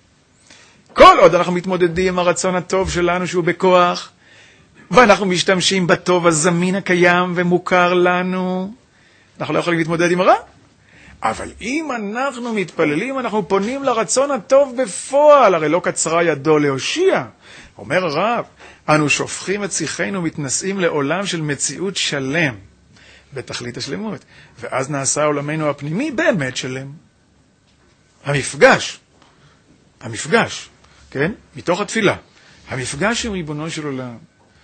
כל עוד אנחנו מתמודדים עם הרצון הטוב שלנו שהוא בכוח, ואנחנו משתמשים בטוב הזמין הקיים ומוכר לנו, אנחנו לא יכולים להתמודד עם הרע. אבל אם אנחנו מתפללים, אנחנו פונים לרצון הטוב בפועל, הרי לא קצרה ידו להושיע. אומר הרב, אנו שופכים את שיחנו מתנשאים לעולם של מציאות שלם, בתכלית השלמות. ואז נעשה עולמנו הפנימי באמת שלם. המפגש, המפגש, כן? מתוך התפילה, המפגש עם ריבונו של עולם.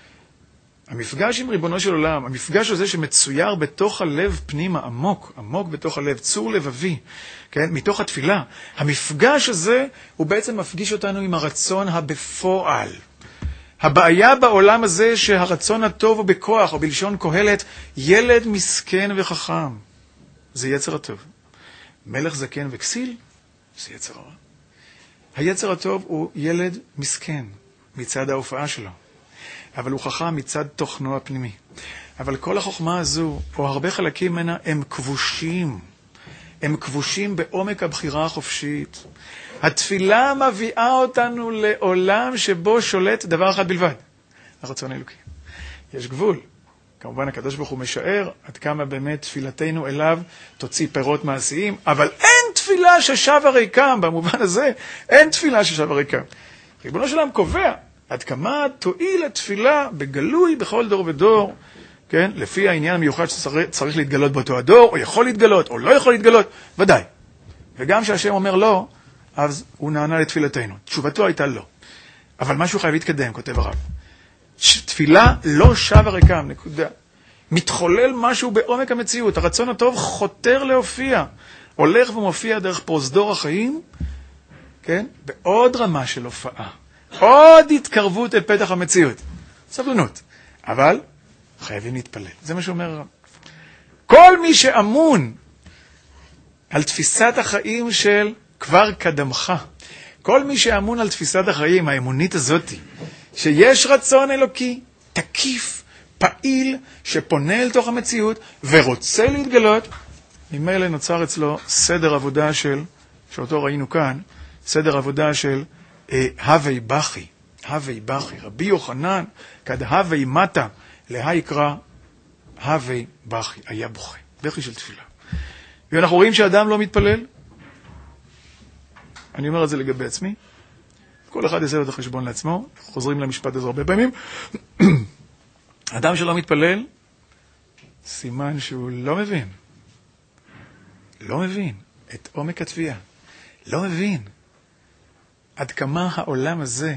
המפגש עם ריבונו של עולם, המפגש הזה שמצויר בתוך הלב פנימה, עמוק, עמוק בתוך הלב, צור לבבי, כן? מתוך התפילה. המפגש הזה הוא בעצם מפגיש אותנו עם הרצון הבפועל. הבעיה בעולם הזה שהרצון הטוב הוא בכוח, או בלשון קהלת, ילד מסכן וחכם. זה יצר הטוב. מלך זקן וכסיל, זה יצר הרע. היצר הטוב הוא ילד מסכן מצד ההופעה שלו. אבל הוא חכם מצד תוכנו הפנימי. אבל כל החוכמה הזו, או הרבה חלקים ממנה, הם כבושים. הם כבושים בעומק הבחירה החופשית. התפילה מביאה אותנו לעולם שבו שולט דבר אחד בלבד, הרצון האלוקי. יש גבול. כמובן הקדוש ברוך הוא משער עד כמה באמת תפילתנו אליו תוציא פירות מעשיים, אבל אין תפילה ששבה ריקם, במובן הזה אין תפילה ששבה ריקם. ריבונו של עולם קובע עד כמה תועיל התפילה בגלוי בכל דור ודור, כן? לפי העניין המיוחד שצריך להתגלות באותו הדור, או יכול להתגלות, או לא יכול להתגלות, ודאי. וגם שהשם אומר לא, אז הוא נענה לתפילתנו. תשובתו הייתה לא. אבל משהו חייב להתקדם, כותב הרב. תפילה לא שבה ריקם, נקודה. מתחולל משהו בעומק המציאות. הרצון הטוב חותר להופיע. הולך ומופיע דרך פרוזדור החיים, כן? בעוד רמה של הופעה. עוד התקרבות אל פתח המציאות. סבלנות. אבל חייבים להתפלל. זה מה שאומר הרב. כל מי שאמון על תפיסת החיים של כבר קדמך, כל מי שאמון על תפיסת החיים, האמונית הזאת, שיש רצון אלוקי, תקיף, פעיל, שפונה אל תוך המציאות ורוצה להתגלות, ממילא נוצר אצלו סדר עבודה של, שאותו ראינו כאן, סדר עבודה של אה, הווי בכי, הווי בכי, רבי יוחנן, כד הווי מטה, לה יקרא הווי בכי, היה בוכה, בכי של תפילה. ואנחנו רואים שאדם לא מתפלל, אני אומר את זה לגבי עצמי, כל אחד יעשה לו את החשבון לעצמו, חוזרים למשפט הזה הרבה פעמים, אדם שלא מתפלל, סימן שהוא לא מבין, לא מבין את עומק התביעה, לא מבין עד כמה העולם הזה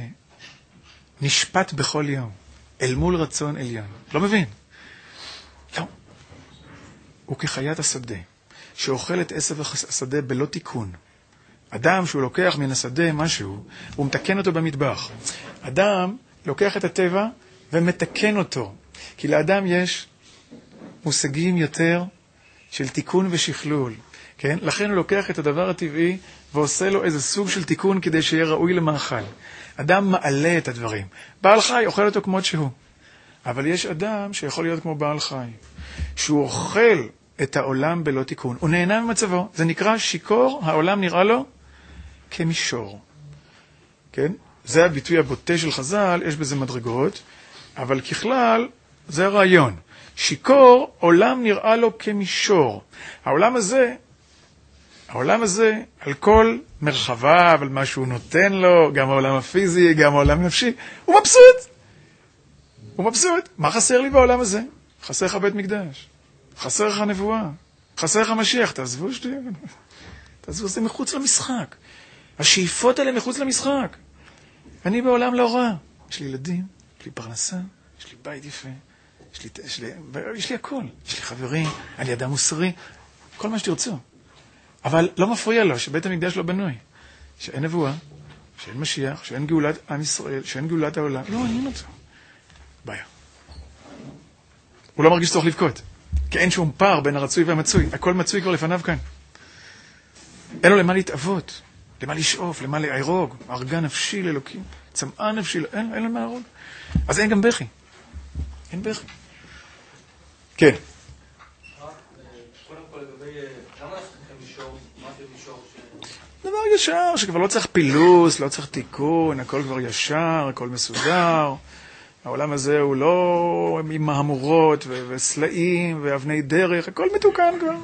נשפט בכל יום, אל מול רצון עליון. לא מבין. לא. הוא כחיית השדה, שאוכל את עשב השדה בלא תיקון. אדם שהוא לוקח מן השדה משהו, הוא מתקן אותו במטבח. אדם לוקח את הטבע ומתקן אותו. כי לאדם יש מושגים יותר של תיקון ושכלול. כן? לכן הוא לוקח את הדבר הטבעי ועושה לו איזה סוג של תיקון כדי שיהיה ראוי למאכל. אדם מעלה את הדברים. בעל חי אוכל אותו כמות שהוא. אבל יש אדם שיכול להיות כמו בעל חי, שהוא אוכל את העולם בלא תיקון. הוא נהנה ממצבו. זה נקרא שיקור, העולם נראה לו כמישור. כן? זה הביטוי הבוטה של חז"ל, יש בזה מדרגות, אבל ככלל זה הרעיון. שיקור, עולם נראה לו כמישור. העולם הזה, העולם הזה, על כל מרחבה, על מה שהוא נותן לו, גם העולם הפיזי, גם העולם הנפשי, הוא מבסוט. הוא מבסוט. מה חסר לי בעולם הזה? חסר לך בית מקדש. חסר לך נבואה. חסר לך משיח. תעזבו שתי. תעזבו, זה מחוץ למשחק. השאיפות האלה מחוץ למשחק. אני בעולם לא רע. יש לי ילדים, יש לי פרנסה, יש לי בית יפה, יש לי, יש לי, יש לי הכל. יש לי חברים, אני אדם מוסרי, כל מה שתרצו. אבל לא מפריע לו שבית המקדש לא בנוי. שאין נבואה, שאין משיח, שאין גאולת עם ישראל, שאין גאולת העולם. לא עניין אותו. בעיה. הוא לא מרגיש צורך לבכות. כי אין שום פער בין הרצוי והמצוי. הכל מצוי כבר לפניו כאן. אין לו למה להתאבות, למה לשאוף, למה להירוג. הרגה נפשי לאלוקים, צמאה נפשי, אין, אין לו מה להרוג. אז אין גם בכי. אין בכי. כן. דבר ישר, שכבר לא צריך פילוס, לא צריך תיקון, הכל כבר ישר, הכל מסודר. העולם הזה הוא לא עם מהמורות ו- וסלעים ואבני דרך, הכל מתוקן כבר.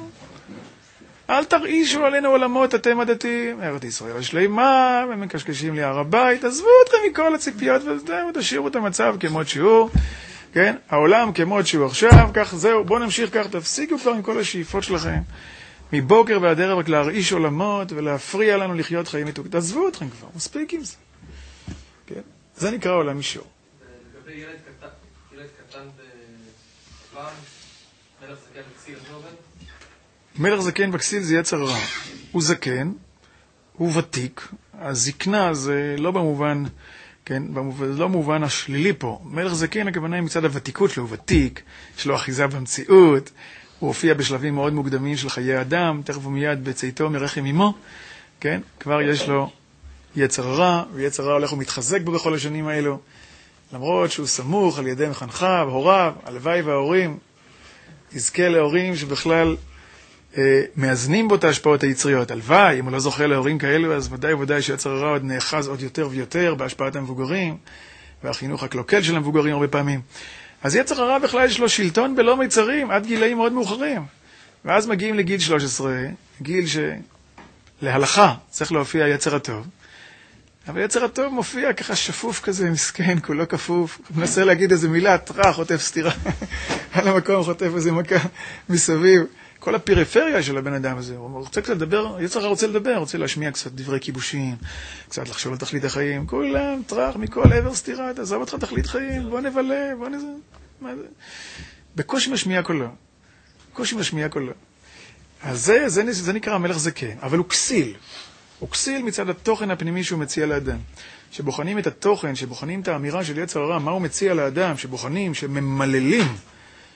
אל תרעישו עלינו עולמות, אתם הדתיים, ארץ ישראל השלימה, ומקשקשים לי הר הבית, עזבו אתכם מכל הציפיות וזהו, תשאירו את המצב כמות שהוא, כן? העולם כמות שהוא עכשיו, כך זהו, בואו נמשיך כך, תפסיקו כבר עם כל השאיפות שלכם. מבוקר ועד ערב רק להרעיש עולמות ולהפריע לנו לחיות חיים מתוקים. תעזבו אתכם כבר, מספיק עם זה. כן? זה נקרא עולם מישור. לגבי ילד קטן, ילד קטן בבן, מלך זקן בכסיל, זה עובד? מלך זקן בכסיל זה יצר רע. הוא זקן, הוא ותיק, הזקנה זה לא במובן, כן, במובן, זה לא במובן השלילי פה. מלך זקן הכוונה היא מצד הוותיקות שלו, הוא ותיק, יש לו אחיזה במציאות, הוא הופיע בשלבים מאוד מוקדמים של חיי אדם, תכף ומיד בצאתו מרחם אמו, כן? כבר יש לו יצר רע, ויצר רע הולך ומתחזק בו בכל השנים האלו, למרות שהוא סמוך על ידי מחנכיו, הוריו, הלוואי וההורים, יזכה להורים שבכלל אה, מאזנים בו את ההשפעות היצריות. הלוואי, אם הוא לא זוכה להורים כאלו, אז ודאי ודאי שיצר רע עוד נאחז עוד יותר ויותר בהשפעת המבוגרים, והחינוך הקלוקל של המבוגרים הרבה פעמים. אז יצר הרע בכלל יש לו שלטון בלא מיצרים, עד גילאים מאוד מאוחרים. ואז מגיעים לגיל שלוש עשרה, גיל שלהלכה צריך להופיע יצר הטוב. אבל יצר הטוב מופיע ככה שפוף כזה, מסכן, כולו כפוף. מנסה להגיד איזה מילה, טרח, חוטף סתירה. על המקום חוטף איזה מכה מסביב. כל הפריפריה של הבן אדם הזה. הוא רוצה קצת לדבר, יצר הרע רוצה לדבר, רוצה להשמיע קצת דברי כיבושים, קצת לחשוב על תכלית החיים. כולם, טרח, מכל עבר סתירה, תעזוב אותך תכלית חיים, בוא נבלה, בוא נזה. מה זה? בקושי משמיע קולו. בקושי משמיע קולו. אז זה, זה, זה נקרא המלך זקן, אבל הוא כסיל. הוא כסיל מצד התוכן הפנימי שהוא מציע לאדם. שבוחנים את התוכן, שבוחנים את האמירה של יצר הרע, מה הוא מציע לאדם, שבוחנים, שממללים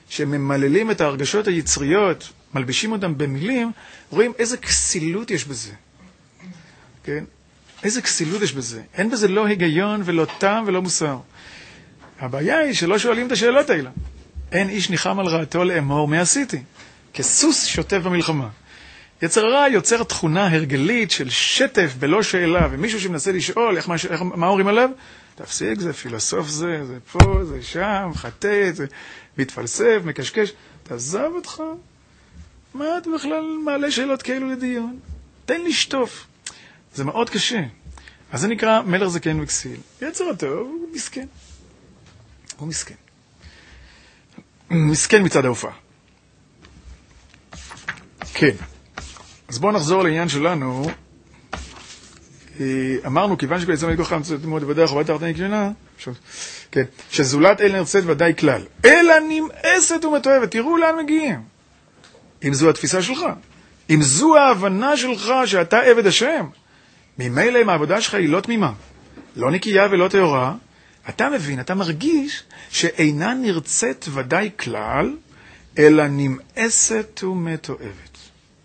שממללים את ההרגשות היצריות, מלבישים אותם במילים, רואים איזה כסילות יש בזה. כן? איזה כסילות יש בזה. אין בזה לא היגיון ולא טעם ולא מוסר. הבעיה היא שלא שואלים את השאלות האלה. אין איש ניחם על רעתו לאמור, מה עשיתי? כסוס שוטף במלחמה. יצר הרע יוצר תכונה הרגלית של שטף בלא שאלה, ומישהו שמנסה לשאול איך, איך, מה אומרים עליו? תפסיק, זה פילוסוף זה, זה פה, זה שם, חטא, זה מתפלסף, מקשקש. תעזב אותך. מה אתה בכלל מעלה שאלות כאלו לדיון? תן לשטוף. זה מאוד קשה. אז זה נקרא מלך זקן וכסיל. יצר הטוב, הוא מסכן. הוא מסכן. מסכן מצד ההופעה. כן. אז בואו נחזור לעניין שלנו. אמרנו, כיוון שכל יצא מכוח המצאת מאוד ודאי חובת תחתני קלינה, כן, שזולת אל נרצית ודאי כלל. אלא נמאסת ומתועבת. תראו לאן מגיעים. אם זו התפיסה שלך, אם זו ההבנה שלך שאתה עבד השם, ממילא אם העבודה שלך היא לא תמימה, לא נקייה ולא טהורה, אתה מבין, אתה מרגיש שאינה נרצית ודאי כלל, אלא נמאסת ומתועבת.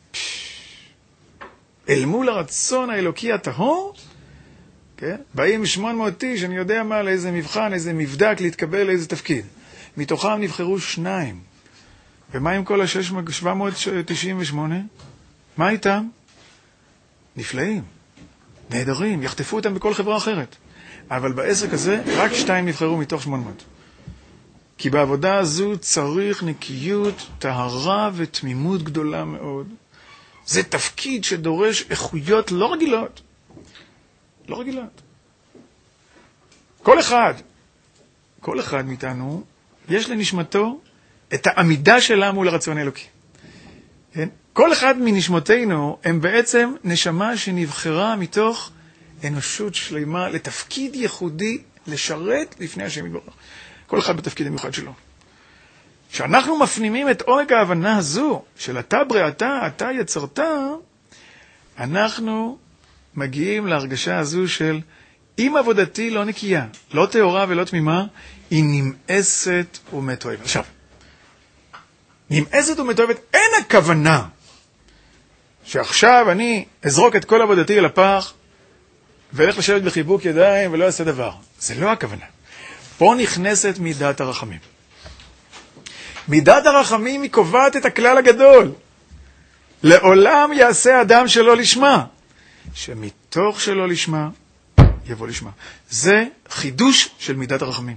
אל מול הרצון האלוקי הטהור, כן? באים שמונה מאות איש, אני יודע מה, לאיזה מבחן, איזה מבדק, להתקבל לאיזה תפקיד. מתוכם נבחרו שניים. ומה עם כל ה-שבע מאות תשעים ושמונה? מה איתם? נפלאים, נהדרים, יחטפו אותם בכל חברה אחרת. אבל בעסק הזה רק שתיים נבחרו מתוך שמונה מאות. כי בעבודה הזו צריך נקיות, טהרה ותמימות גדולה מאוד. זה תפקיד שדורש איכויות לא רגילות. לא רגילות. כל אחד, כל אחד מאיתנו, יש לנשמתו את העמידה שלה מול הרצון האלוקי. כן? כל אחד מנשמותינו הם בעצם נשמה שנבחרה מתוך אנושות שלמה לתפקיד ייחודי לשרת לפני השם יתברך. כל אחד בתפקיד המיוחד שלו. כשאנחנו מפנימים את עומק ההבנה הזו של אתה בריאתה, אתה יצרתה, אנחנו מגיעים להרגשה הזו של אם עבודתי לא נקייה, לא טהורה ולא תמימה, היא נמאסת ומתועבת. עכשיו, נמאסת ומתועבת, אין הכוונה שעכשיו אני אזרוק את כל עבודתי אל הפח ואלך לשבת בחיבוק ידיים ולא אעשה דבר. זה לא הכוונה. פה נכנסת מידת הרחמים. מידת הרחמים היא קובעת את הכלל הגדול. לעולם יעשה אדם שלא לשמה, שמתוך שלא לשמה יבוא לשמה. זה חידוש של מידת הרחמים.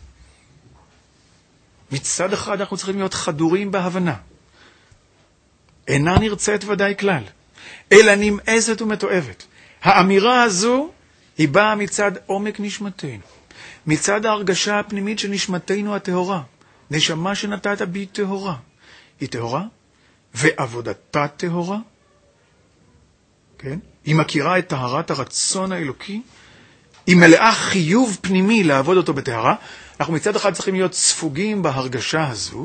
מצד אחד אנחנו צריכים להיות חדורים בהבנה. אינה נרצית ודאי כלל, אלא נמאסת ומתועבת. האמירה הזו היא באה מצד עומק נשמתנו, מצד ההרגשה הפנימית של נשמתנו הטהורה. נשמה שנתת בי טהורה. היא טהורה, ועבודתה טהורה. כן? היא מכירה את טהרת הרצון האלוקי, היא מלאה חיוב פנימי לעבוד אותו בטהרה. אנחנו מצד אחד צריכים להיות ספוגים בהרגשה הזו,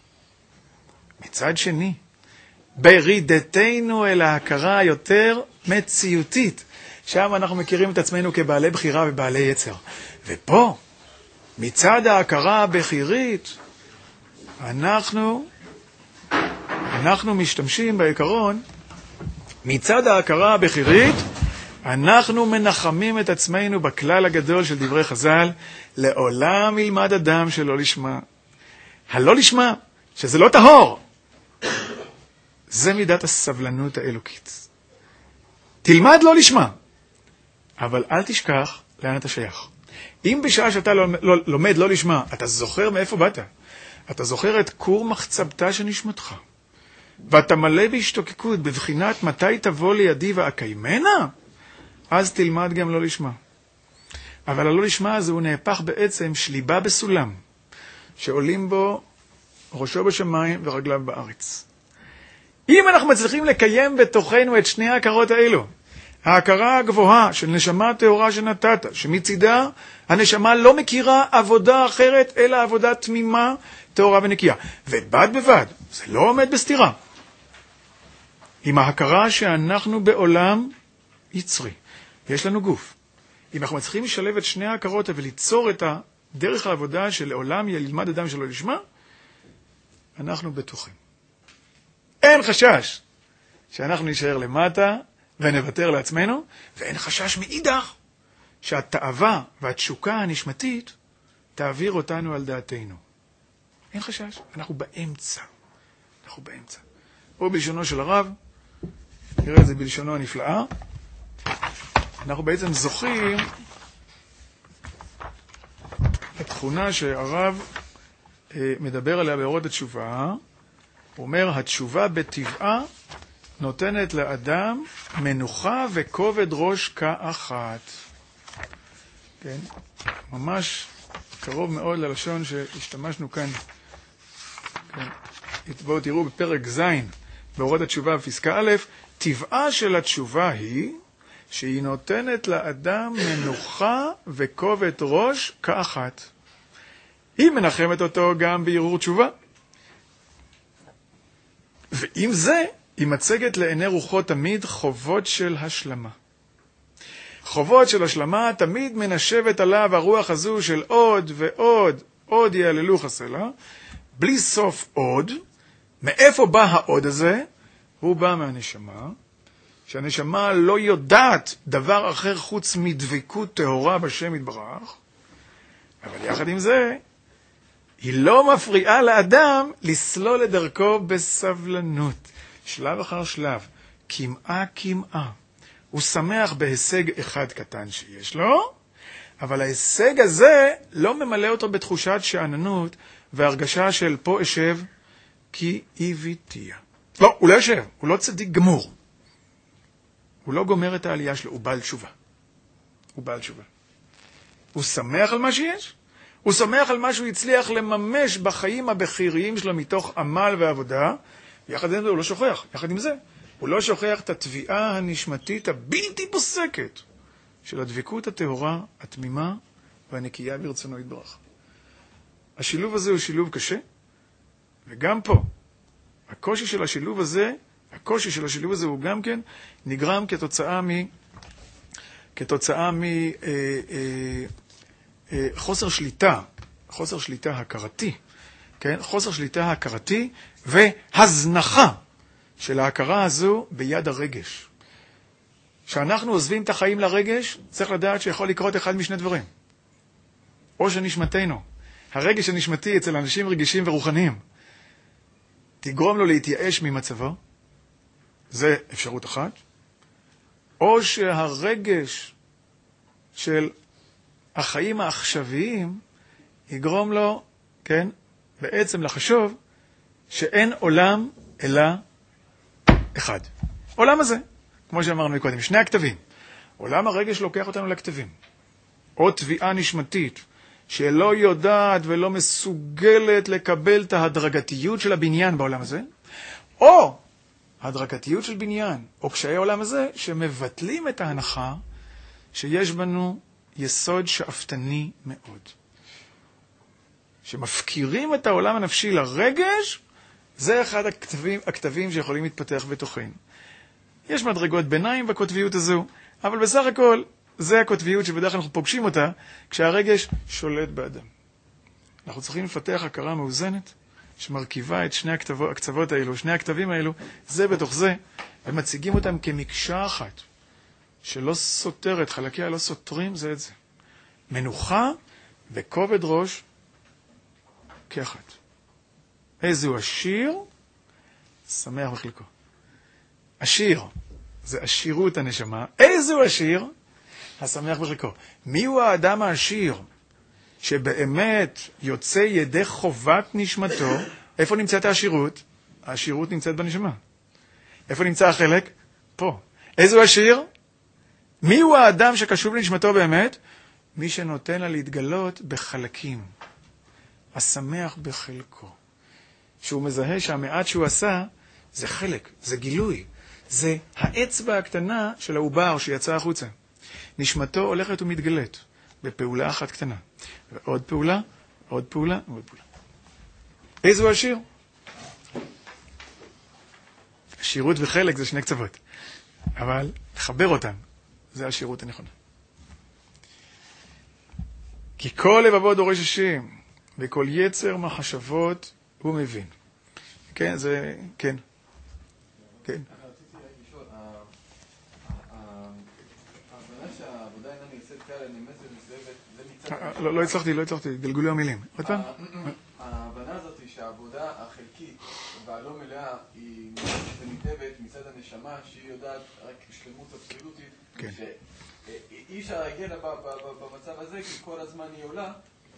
מצד שני, ברידתנו אל ההכרה היותר מציאותית, שם אנחנו מכירים את עצמנו כבעלי בחירה ובעלי יצר. ופה, מצד ההכרה הבחירית, אנחנו, אנחנו משתמשים בעיקרון, מצד ההכרה הבחירית, אנחנו מנחמים את עצמנו בכלל הגדול של דברי חז"ל, לעולם ילמד אדם שלא לשמה. הלא לשמה, שזה לא טהור, זה מידת הסבלנות האלוקית. תלמד לא לשמה, אבל אל תשכח לאן אתה שייך. אם בשעה שאתה לומד לא לשמה, אתה זוכר מאיפה באת, אתה זוכר את כור מחצבתה שנשמתך, ואתה מלא בהשתוקקות בבחינת מתי תבוא לידי ואקיימנה, אז תלמד גם לא לשמה. אבל הלא לשמה הזה הוא נהפך בעצם שליבה בסולם, שעולים בו ראשו בשמיים ורגליו בארץ. אם אנחנו מצליחים לקיים בתוכנו את שני ההכרות האלו, ההכרה הגבוהה של נשמה טהורה שנתת, שמצידה הנשמה לא מכירה עבודה אחרת, אלא עבודה תמימה, טהורה ונקייה. ובד בבד, זה לא עומד בסתירה, עם ההכרה שאנחנו בעולם יצרי. יש לנו גוף. אם אנחנו מצליחים לשלב את שני ההכרות וליצור את דרך העבודה של לעולם ילמד אדם שלא לשמה, אנחנו בטוחים. אין חשש שאנחנו נשאר למטה ונוותר לעצמנו, ואין חשש מאידך שהתאווה והתשוקה הנשמתית תעביר אותנו על דעתנו. אין חשש, אנחנו באמצע. אנחנו באמצע. או בלשונו של הרב, נראה את זה בלשונו הנפלאה, אנחנו בעצם זוכים התכונה שהרב אה, מדבר עליה באורות התשובה. הוא אומר, התשובה בטבעה נותנת לאדם מנוחה וכובד ראש כאחת. כן? ממש קרוב מאוד ללשון שהשתמשנו כאן. כן? בואו תראו בפרק ז' באורות התשובה בפסקה א', טבעה של התשובה היא שהיא נותנת לאדם מנוחה וכובד ראש כאחת. היא מנחמת אותו גם בערעור תשובה. ועם זה היא מצגת לעיני רוחו תמיד חובות של השלמה. חובות של השלמה תמיד מנשבת עליו הרוח הזו של עוד ועוד, עוד יעללו חסלה, בלי סוף עוד. מאיפה בא העוד הזה? הוא בא מהנשמה, שהנשמה לא יודעת דבר אחר חוץ מדבקות טהורה בשם יתברך, אבל יחד עם זה, היא לא מפריעה לאדם לסלול את דרכו בסבלנות, שלב אחר שלב, כמעה כמעה. הוא שמח בהישג אחד קטן שיש לו, אבל ההישג הזה לא ממלא אותו בתחושת שעננות והרגשה של פה אשב כי איביתיה. לא, הוא לא יושב, הוא לא צדיק גמור. הוא לא גומר את העלייה שלו, הוא בעל תשובה. הוא בעל תשובה. הוא שמח על מה שיש, הוא שמח על מה שהוא הצליח לממש בחיים הבכיריים שלו מתוך עמל ועבודה, ויחד עם זה הוא לא שוכח, יחד עם זה. הוא לא שוכח את התביעה הנשמתית הבלתי פוסקת של הדבקות הטהורה, התמימה והנקייה ברצונו יתברך. השילוב הזה הוא שילוב קשה, וגם פה, הקושי של השילוב הזה, הקושי של השילוב הזה הוא גם כן נגרם כתוצאה מ... כתוצאה מ... אה, אה, אה, חוסר שליטה, חוסר שליטה הכרתי, כן? חוסר שליטה הכרתי והזנחה של ההכרה הזו ביד הרגש. כשאנחנו עוזבים את החיים לרגש, צריך לדעת שיכול לקרות אחד משני דברים. או שנשמתנו, הרגש הנשמתי אצל אנשים רגישים ורוחניים, תגרום לו להתייאש ממצבו, זה אפשרות אחת, או שהרגש של החיים העכשוויים יגרום לו, כן, בעצם לחשוב שאין עולם אלא אחד. עולם הזה, כמו שאמרנו מקודם, שני הכתבים. עולם הרגש לוקח אותנו לכתבים. או תביעה נשמתית שלא יודעת ולא מסוגלת לקבל את ההדרגתיות של הבניין בעולם הזה, או ההדרגתיות של בניין, או קשיי העולם הזה, שמבטלים את ההנחה שיש בנו יסוד שאפתני מאוד. שמפקירים את העולם הנפשי לרגש, זה אחד הכתבים, הכתבים שיכולים להתפתח בתוכנו. יש מדרגות ביניים בכותביות הזו, אבל בסך הכל זה הכותביות שבדרך כלל אנחנו פוגשים אותה כשהרגש שולט באדם. אנחנו צריכים לפתח הכרה מאוזנת שמרכיבה את שני הכתבות, הקצוות האלו, שני הכתבים האלו, זה בתוך זה, ומציגים אותם כמקשה אחת, שלא סותרת, חלקיה לא סותרים זה את זה. מנוחה וכובד ראש כאחת. איזו עשיר, שמח בחלקו. עשיר, זה עשירות הנשמה. איזו עשיר, השמח בחלקו. מי הוא האדם העשיר שבאמת יוצא ידי חובת נשמתו? איפה נמצאת העשירות? העשירות נמצאת בנשמה. איפה נמצא החלק? פה. איזו עשיר? מי הוא האדם שקשוב לנשמתו באמת? מי שנותן לה להתגלות בחלקים. השמח בחלקו. שהוא מזהה שהמעט שהוא עשה זה חלק, זה גילוי. זה האצבע הקטנה של העובר שיצא החוצה. נשמתו הולכת ומתגלית בפעולה אחת קטנה. ועוד פעולה, עוד פעולה, ועוד פעולה. איזו עשיר? עשירות וחלק זה שני קצוות. אבל לחבר אותם, זה העשירות הנכונה. כי כל לבבו דורש השם, וכל יצר מחשבות הוא מבין. כן, זה, כן. כן. רציתי לשאול, ההבנה שהעבודה אינה נעשית כאלה נמסת מסוימת, זה מצד... לא הצלחתי, לא הצלחתי, גלגולו המילים. עוד פעם? ההבנה הזאת היא שהעבודה החלקית והלא מלאה היא ניתבת מצד הנשמה שהיא יודעת רק שלמות אבסולוטית, שאי אפשר להגיע במצב הזה כי כל הזמן היא עולה,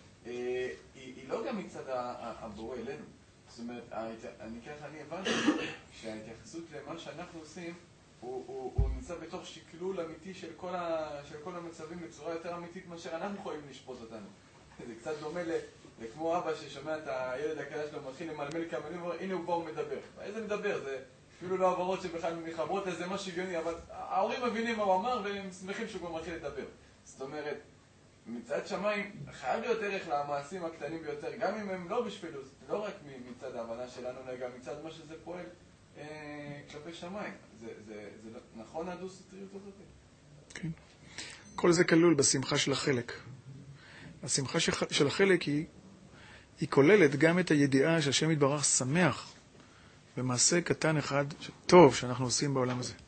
היא לא גם מצד הבורא אלינו. זאת אומרת, אני ככה אני הבנתי שההתייחסות למה שאנחנו עושים הוא נמצא בתוך שקלול אמיתי של כל המצבים בצורה יותר אמיתית מאשר אנחנו יכולים לשפוט אותנו. זה קצת דומה לכמו אבא ששומע את הילד הקטן שלו מתחיל למלמל כמה מילים ואומר, הנה הוא בא ומדבר. איזה מדבר? זה אפילו לא עברות שבכלל מחברות איזה משהו שוויוני, אבל ההורים מבינים מה הוא אמר והם שמחים שהוא כבר מתחיל לדבר. זאת אומרת, מצד שמיים חייב להיות ערך למעשים הקטנים ביותר, גם אם הם לא בשפלות, לא רק מצד ההבנה שלנו, אלא גם מצד מה שזה פועל כלפי שמיים. זה נכון הדו-סטריות הזאת? כן. כל זה כלול בשמחה של החלק. השמחה של החלק היא, היא כוללת גם את הידיעה שהשם יתברך שמח במעשה קטן אחד טוב שאנחנו עושים בעולם הזה.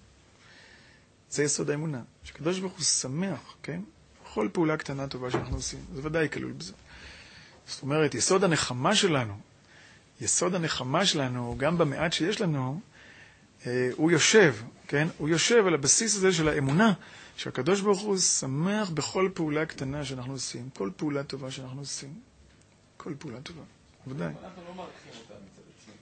זה יסוד האמונה, שקדוש ברוך הוא שמח, כן? כל פעולה קטנה טובה שאנחנו עושים, זה ודאי כלול בזה. זאת אומרת, יסוד הנחמה שלנו, יסוד הנחמה שלנו, גם במעט שיש לנו, אה, הוא יושב, כן? הוא יושב על הבסיס הזה של האמונה, שהקדוש ברוך הוא שמח בכל פעולה קטנה שאנחנו עושים, כל פעולה טובה שאנחנו עושים, כל פעולה טובה, ודאי. אנחנו לא מעריכים אותה מצד עצמי.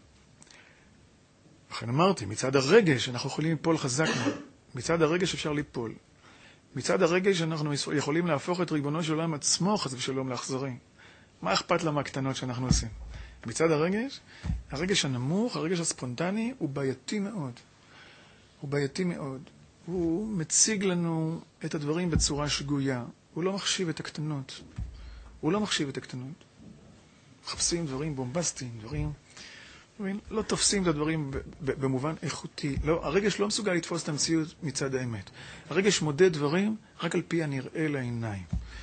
לכן אמרתי, מצד הרגש אנחנו יכולים ליפול חזק מאוד, מצד הרגש אפשר ליפול. מצד הרגש אנחנו יכולים להפוך את ריבונו של עולם עצמו חס ושלום לאכזרי. מה אכפת לה מהקטנות שאנחנו עושים? מצד הרגש, הרגש הנמוך, הרגש הספונטני, הוא בעייתי מאוד. הוא בעייתי מאוד. הוא מציג לנו את הדברים בצורה שגויה. הוא לא מחשיב את הקטנות. הוא לא מחשיב את הקטנות. מחפשים דברים בומבסטיים, דברים... לא תופסים את הדברים במובן איכותי. לא, הרגש לא מסוגל לתפוס את המציאות מצד האמת. הרגש מודד דברים רק על פי הנראה לעיניים.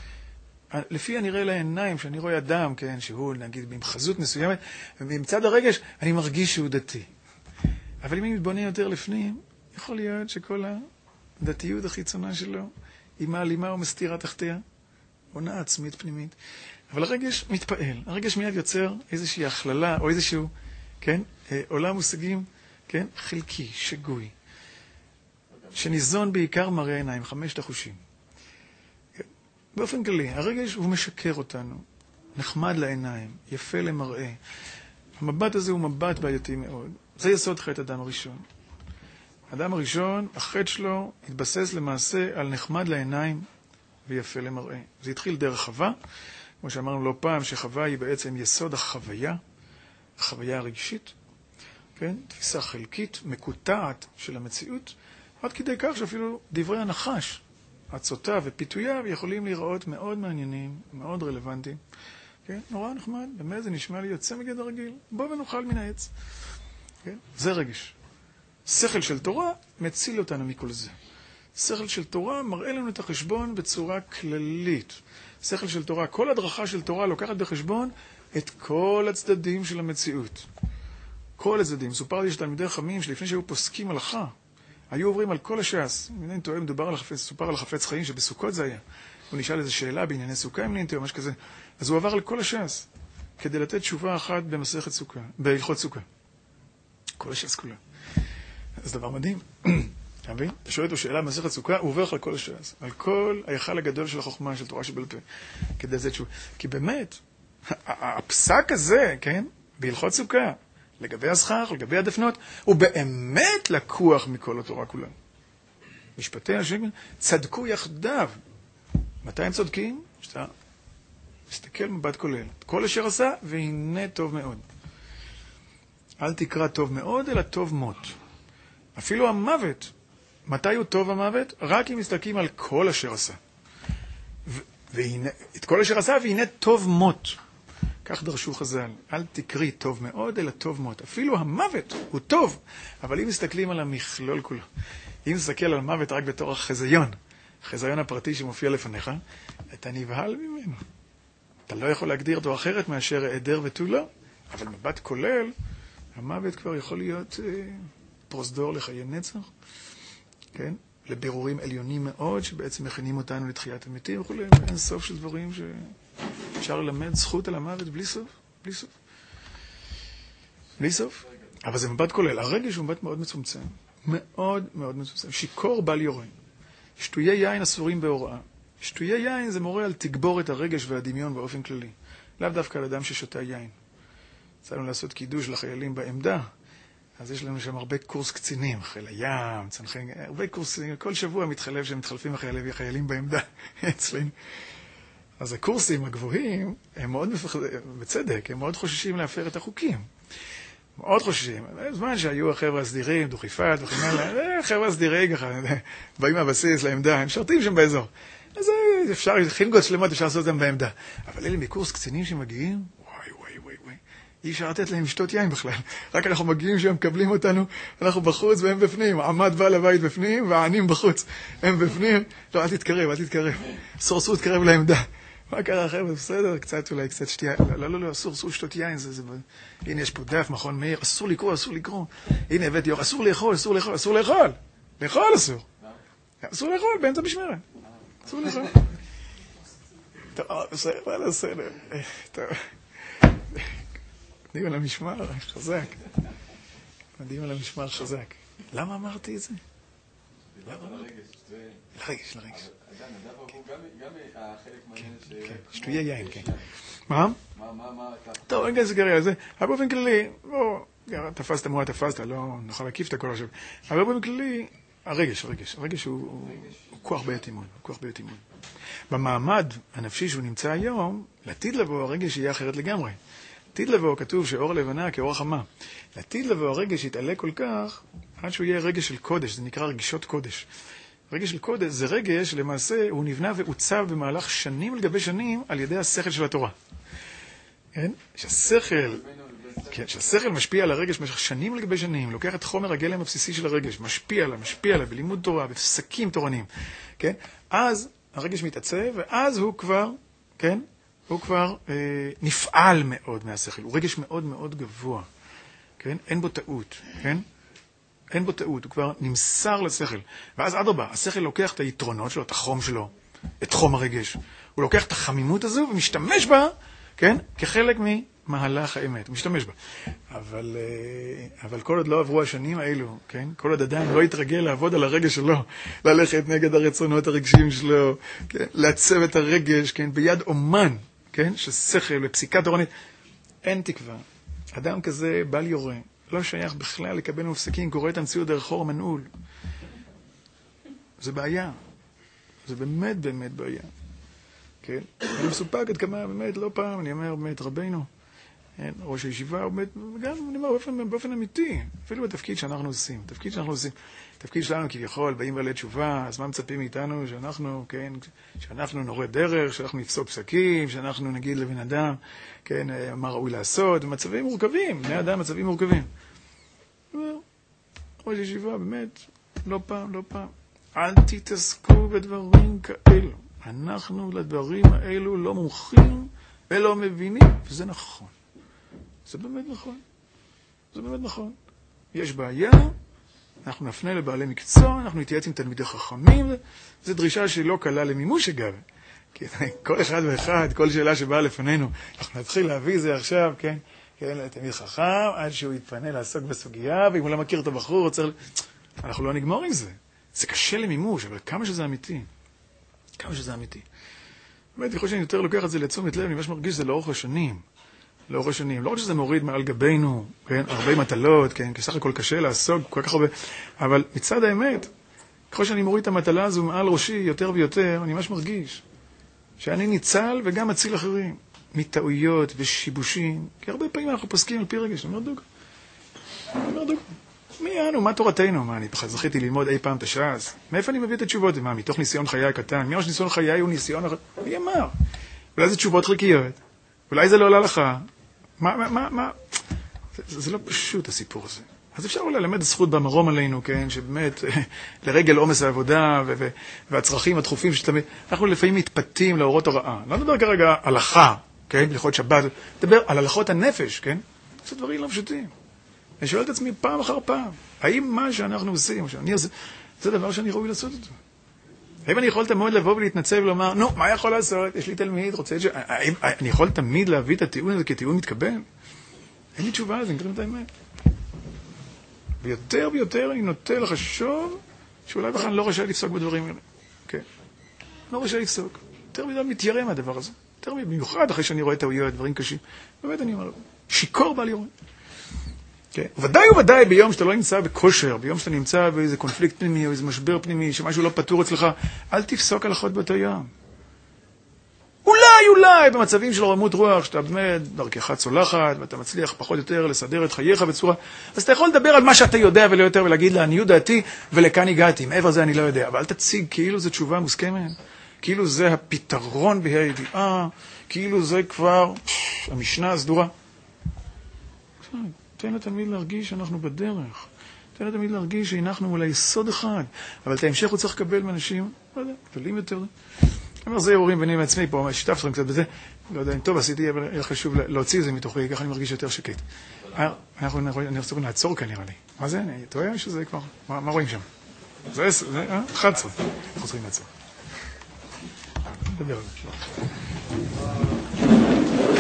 לפי הנראה לעיניים, שאני רואה אדם, כן, שהוא נגיד עם חזות מסוימת, ומצד הרגש אני מרגיש שהוא דתי. אבל אם אני מתבונן יותר לפנים, יכול להיות שכל הדתיות החיצונה שלו היא מעלימה או מסתירה תחתיה, עונה עצמית פנימית. אבל הרגש מתפעל. הרגש מיד יוצר איזושהי הכללה או איזשהו כן? עולם מושגים, כן? חלקי, שגוי, שניזון בעיקר מראה עיניים, חמשת החושים. באופן כללי, הרגש הוא משקר אותנו, נחמד לעיניים, יפה למראה. המבט הזה הוא מבט בעייתי מאוד. זה יסוד חטא אדם הראשון. האדם הראשון, החטא שלו התבסס למעשה על נחמד לעיניים ויפה למראה. זה התחיל דרך חווה, כמו שאמרנו לא פעם, שחווה היא בעצם יסוד החוויה, החוויה הרגשית, כן? תפיסה חלקית, מקוטעת של המציאות, עד כדי כך שאפילו דברי הנחש, עצותיו ופיתוייו יכולים להיראות מאוד מעניינים, מאוד רלוונטיים. כן? נורא נחמד, באמת זה נשמע לי יוצא מגדר רגיל, בוא ונאכל מן העץ. כן? זה רגש. שכל של תורה מציל אותנו מכל זה. שכל של תורה מראה לנו את החשבון בצורה כללית. שכל של תורה, כל הדרכה של תורה לוקחת בחשבון את כל הצדדים של המציאות. כל הצדדים. סופר לי שתלמידי חכמים שלפני שהיו פוסקים הלכה, היו עוברים על כל הש"ס. אם אני טועה, מדובר על החפץ, סופר על החפץ חיים שבסוכות זה היה. הוא נשאל איזו שאלה בענייני סוכה, אם אני טועה, משהו כזה. אז הוא עבר על כל הש"ס, כדי לתת תשובה אחת במסכת סוכה, בהלכות סוכה. כל הש"ס כולה. זה דבר מדהים. אתה מבין? אתה שואל אותו שאלה במסכת סוכה, הוא עובר על כל הש"ס, על כל ההיכל הגדול של החוכמה, של תורה שבעל פה, כדי לתת תשובה. כי באמת, הפסק הזה, כן, בהלכות סוכה, לגבי הסכך, לגבי הדפנות, הוא באמת לקוח מכל התורה כולה. משפטי השם צדקו יחדיו. מתי הם צודקים? שאתה מסתכל מבט כולל. כל אשר עשה, והנה טוב מאוד. אל תקרא טוב מאוד, אלא טוב מות. אפילו המוות. מתי הוא טוב המוות? רק אם מסתכלים על כל אשר עשה. ו- והנה, את כל אשר עשה, והנה טוב מות. כך דרשו חז"ל. אל תקרי טוב מאוד, אלא טוב מות. אפילו המוות הוא טוב, אבל אם מסתכלים על המכלול כולו, אם מסתכל על המוות רק בתור החזיון, החזיון הפרטי שמופיע לפניך, אתה נבהל ממנו. אתה לא יכול להגדיר אותו אחרת מאשר העדר ותו לא, אבל מבט כולל, המוות כבר יכול להיות אה, פרוזדור לחיי נצח, כן? לבירורים עליונים מאוד, שבעצם מכינים אותנו לתחיית המתים וכו'. אין סוף של דברים שאפשר ללמד זכות על המוות בלי סוף, בלי סוף. בלי סוף. אבל זה מבט כולל. הרגש הוא מבט מאוד מצומצם. מאוד מאוד מצומצם. שיקור בל יורה. שטויי יין אסורים בהוראה. שטויי יין זה מורה על תגבור את הרגש והדמיון באופן כללי. לאו דווקא על אדם ששותה יין. צריך לעשות קידוש לחיילים בעמדה. אז יש לנו שם הרבה קורס קצינים, חיל הים, צנחנים, הרבה קורסים, כל שבוע מתחלף שמתחלפים החיילים החיילים בעמדה אצלנו. אז הקורסים הגבוהים, הם מאוד מפחדים, בצדק, הם מאוד חוששים להפר את החוקים. מאוד חוששים. בזמן שהיו החבר'ה הסדירים, דוכיפת וכן הלאה, החבר'ה הסדירים ככה, באים מהבסיס לעמדה, הם שרתים שם באזור. אז אפשר, חינגות שלמות אפשר לעשות אותם בעמדה. אבל אלה מקורס קצינים שמגיעים, וואי וואי וואי וואי. אי אפשר לתת להם לשתות יין בכלל. רק אנחנו מגיעים שהם מקבלים אותנו, אנחנו בחוץ והם בפנים. עמד בעל הבית בפנים והענים בחוץ. הם בפנים. לא, אל תתקרב, אל תתקרב. סורסו תתקרב לעמדה. מה קרה חבר'ה? בסדר, קצת אולי, קצת שתייה. לא, לא, לא, אסור, אסור לשתות יין. זה, זה... הנה, יש פה דף, מכון מאיר. אסור לקרוא, אסור לקרוא. הנה, הבאתי יור. אסור לאכול, אסור לאכול, אסור לאכול. לאכול אסור. אסור לאכול, באמצע משמרת. אסור לאכול. טוב, בסדר, בסדר. טוב. מדהים על המשמר, חזק. מדהים על המשמר, חזק. למה אמרתי את זה? למה לרגש? לרגש, לרגש. גם החלק מעניין ש... שטויי יין, כן. מה? מה, מה, מה אתה... טוב, רגע זה גרעי על זה. אבל באופן כללי, בוא, תפסת מורה, תפסת, לא נוכל להקיף את הכל עכשיו. אבל באופן כללי, הרגש, הרגש, הרגש הוא כוח בעת אימון, הוא כוח בעת אימון. במעמד הנפשי שהוא נמצא היום, לעתיד לבוא הרגש יהיה אחרת לגמרי. לעתיד לבוא כתוב שאור הלבנה כאור החמה. לעתיד לבוא הרגש יתעלה כל כך, עד שהוא יהיה רגש של קודש, זה נקרא רגישות קודש. רגש של קודש זה רגש, למעשה הוא נבנה ועוצב במהלך שנים על גבי שנים על ידי השכל של התורה. כן? שהשכל, כן, שהשכל משפיע על הרגש במשך שנים על גבי שנים, לוקח את חומר הגלם הבסיסי של הרגש, משפיע עליו, משפיע עליו, בלימוד תורה, בפסקים תורניים. כן? אז הרגש מתעצב, ואז הוא כבר, כן? הוא כבר אה, נפעל מאוד מהשכל. הוא רגש מאוד מאוד גבוה. כן? אין בו טעות. כן? אין בו טעות. הוא כבר נמסר לשכל. ואז אדרבה, השכל לוקח את היתרונות שלו, את החום שלו, את חום הרגש. הוא לוקח את החמימות הזו ומשתמש בה, כן? כחלק ממהלך האמת. הוא משתמש בה. אבל, אבל כל עוד לא עברו השנים האלו, כן? כל עוד אדם לא יתרגל לעבוד על הרגש שלו, ללכת נגד הרצונות הרגשיים שלו, כן? לעצב את הרגש, כן? ביד אומן, כן? ששכל ופסיקה תורנית. אין תקווה. אדם כזה בל יורה. לא שייך בכלל לקבל מופסקים, קורא את המציאות דרך חור מנעול. זה בעיה. זה באמת באמת בעיה. כן? אני מסופק עד כמה, באמת, לא פעם, אני אומר, באמת, רבינו, ראש הישיבה, באמת, גם, אני אומר, באופן, באופן אמיתי, אפילו בתפקיד שאנחנו עושים, תפקיד שאנחנו עושים, תפקיד שלנו כביכול, באים בעלי תשובה, אז מה מצפים מאיתנו, שאנחנו, כן, שאנחנו נורא דרך, שאנחנו נפסוק פסקים, שאנחנו נגיד לבן אדם, כן, מה ראוי לעשות, מצבים מורכבים, בני אדם מצבים מורכבים. ראש הישיבה, באמת, לא פעם, לא פעם, אל תתעסקו בדברים כאלו. אנחנו לדברים האלו לא מומחים ולא מבינים, וזה נכון. זה באמת נכון. זה באמת נכון. יש בעיה, אנחנו נפנה לבעלי מקצוע, אנחנו נתייעץ עם תלמידי חכמים, זו דרישה שלא קלה למימוש אגב. כי כל אחד ואחד, כל שאלה שבאה לפנינו, אנחנו נתחיל להביא זה עכשיו, כן? כן, לתלמיד חכם, עד שהוא יתפנה לעסוק בסוגיה, ואם הוא לא מכיר את הבחור, הוא צריך... אנחנו לא נגמור עם זה. זה קשה למימוש, אבל כמה שזה אמיתי. כמה שזה אמיתי. באמת, ככל שאני יותר לוקח את זה לתשומת לב, אני ממש מרגיש שזה לאורך השנים. לאורך השנים. לא רק שזה מוריד מעל גבינו, כן? הרבה מטלות, כן? כי סך הכל קשה לעסוק כל כך הרבה. אבל מצד האמת, ככל שאני מוריד את המטלה הזו מעל ראשי יותר ויותר, אני ממש מרגיש שאני ניצל וגם מציל אחרים. מטעויות ושיבושים. כי הרבה פעמים אנחנו פוסקים על פי רגש. אני אומר דוק. אני אומר דוק. מי אנו? מה תורתנו? מה, אני פחד זכיתי ללמוד אי פעם את הש"ס? מאיפה אני מביא את התשובות? מה, מתוך ניסיון חיי הקטן? מי אמר שניסיון חיי הוא ניסיון... מי אמר? אולי זה תשובות חלקיות? אולי זה לא עולה לך? מה, מה, מה, מה? זה, זה לא פשוט הסיפור הזה. אז אפשר אולי למד זכות במרום עלינו, כן? שבאמת, לרגל עומס העבודה ו- ו- והצרכים הדחופים שתמיד, אנחנו לפעמים מתפתים לאורות הרעה. לא נדבר כרגע הלכה, כן? הלכות שבת, נדבר על הלכות הנפש, כן? זה דברים לא פשוטים. אני שואל את עצמי פעם אחר פעם, האם מה שאנחנו עושים, שאני עושה, זה דבר שאני ראוי לעשות אותו? האם אני יכול תמיד לבוא ולהתנצב ולומר, נו, מה יכול לעשות? יש לי תלמיד, רוצה... ש... האם אני יכול תמיד להביא את הטיעון הזה כטיעון מתקבל? אין לי תשובה על זה, אני קוראים את האמת. ויותר ויותר אני נוטה לחשוב שאולי בכלל לא רשאי לפסוק בדברים האלה. כן. לא רשאי לפסוק. יותר ויותר מתיירא מהדבר הזה. יותר במיוחד אחרי שאני רואה טעויות, דברים קשים. באמת אני אומר, שיקור בא לראות. כן. ודאי וודאי ביום שאתה לא נמצא בכושר, ביום שאתה נמצא באיזה קונפליקט פנימי או איזה משבר פנימי, שמשהו לא פתור אצלך, אל תפסוק הלכות באותו יום. אולי, אולי, במצבים של רמות רוח, שאתה באמת דרכך צולחת, ואתה מצליח פחות או יותר לסדר את חייך בצורה, אז אתה יכול לדבר על מה שאתה יודע ולא יותר, ולהגיד לעניות דעתי, ולכאן הגעתי. מעבר זה אני לא יודע. אבל אל תציג כאילו זו תשובה מוסכמת, כאילו זה הפתרון בה"א הידיעה, כאילו זה כבר המשנה הסדורה. תן לתלמיד להרגיש שאנחנו בדרך. תן לתלמיד להרגיש שהנחנו מול היסוד אחד. אבל את ההמשך הוא צריך לקבל מאנשים, לא יודע, גדולים יותר. אני אומר, זה הורים ביני מעצמי פה, שיתף אתכם קצת בזה. לא יודע, טוב, עשיתי, אבל היה חשוב להוציא את זה מתוכי, ככה אני מרגיש יותר שקט. אני רוצה לעצור כאן, נראה לי. מה זה? אני טועה שזה כבר... מה רואים שם? זה אחת עשרה. אנחנו צריכים לעצור. נדבר על זה.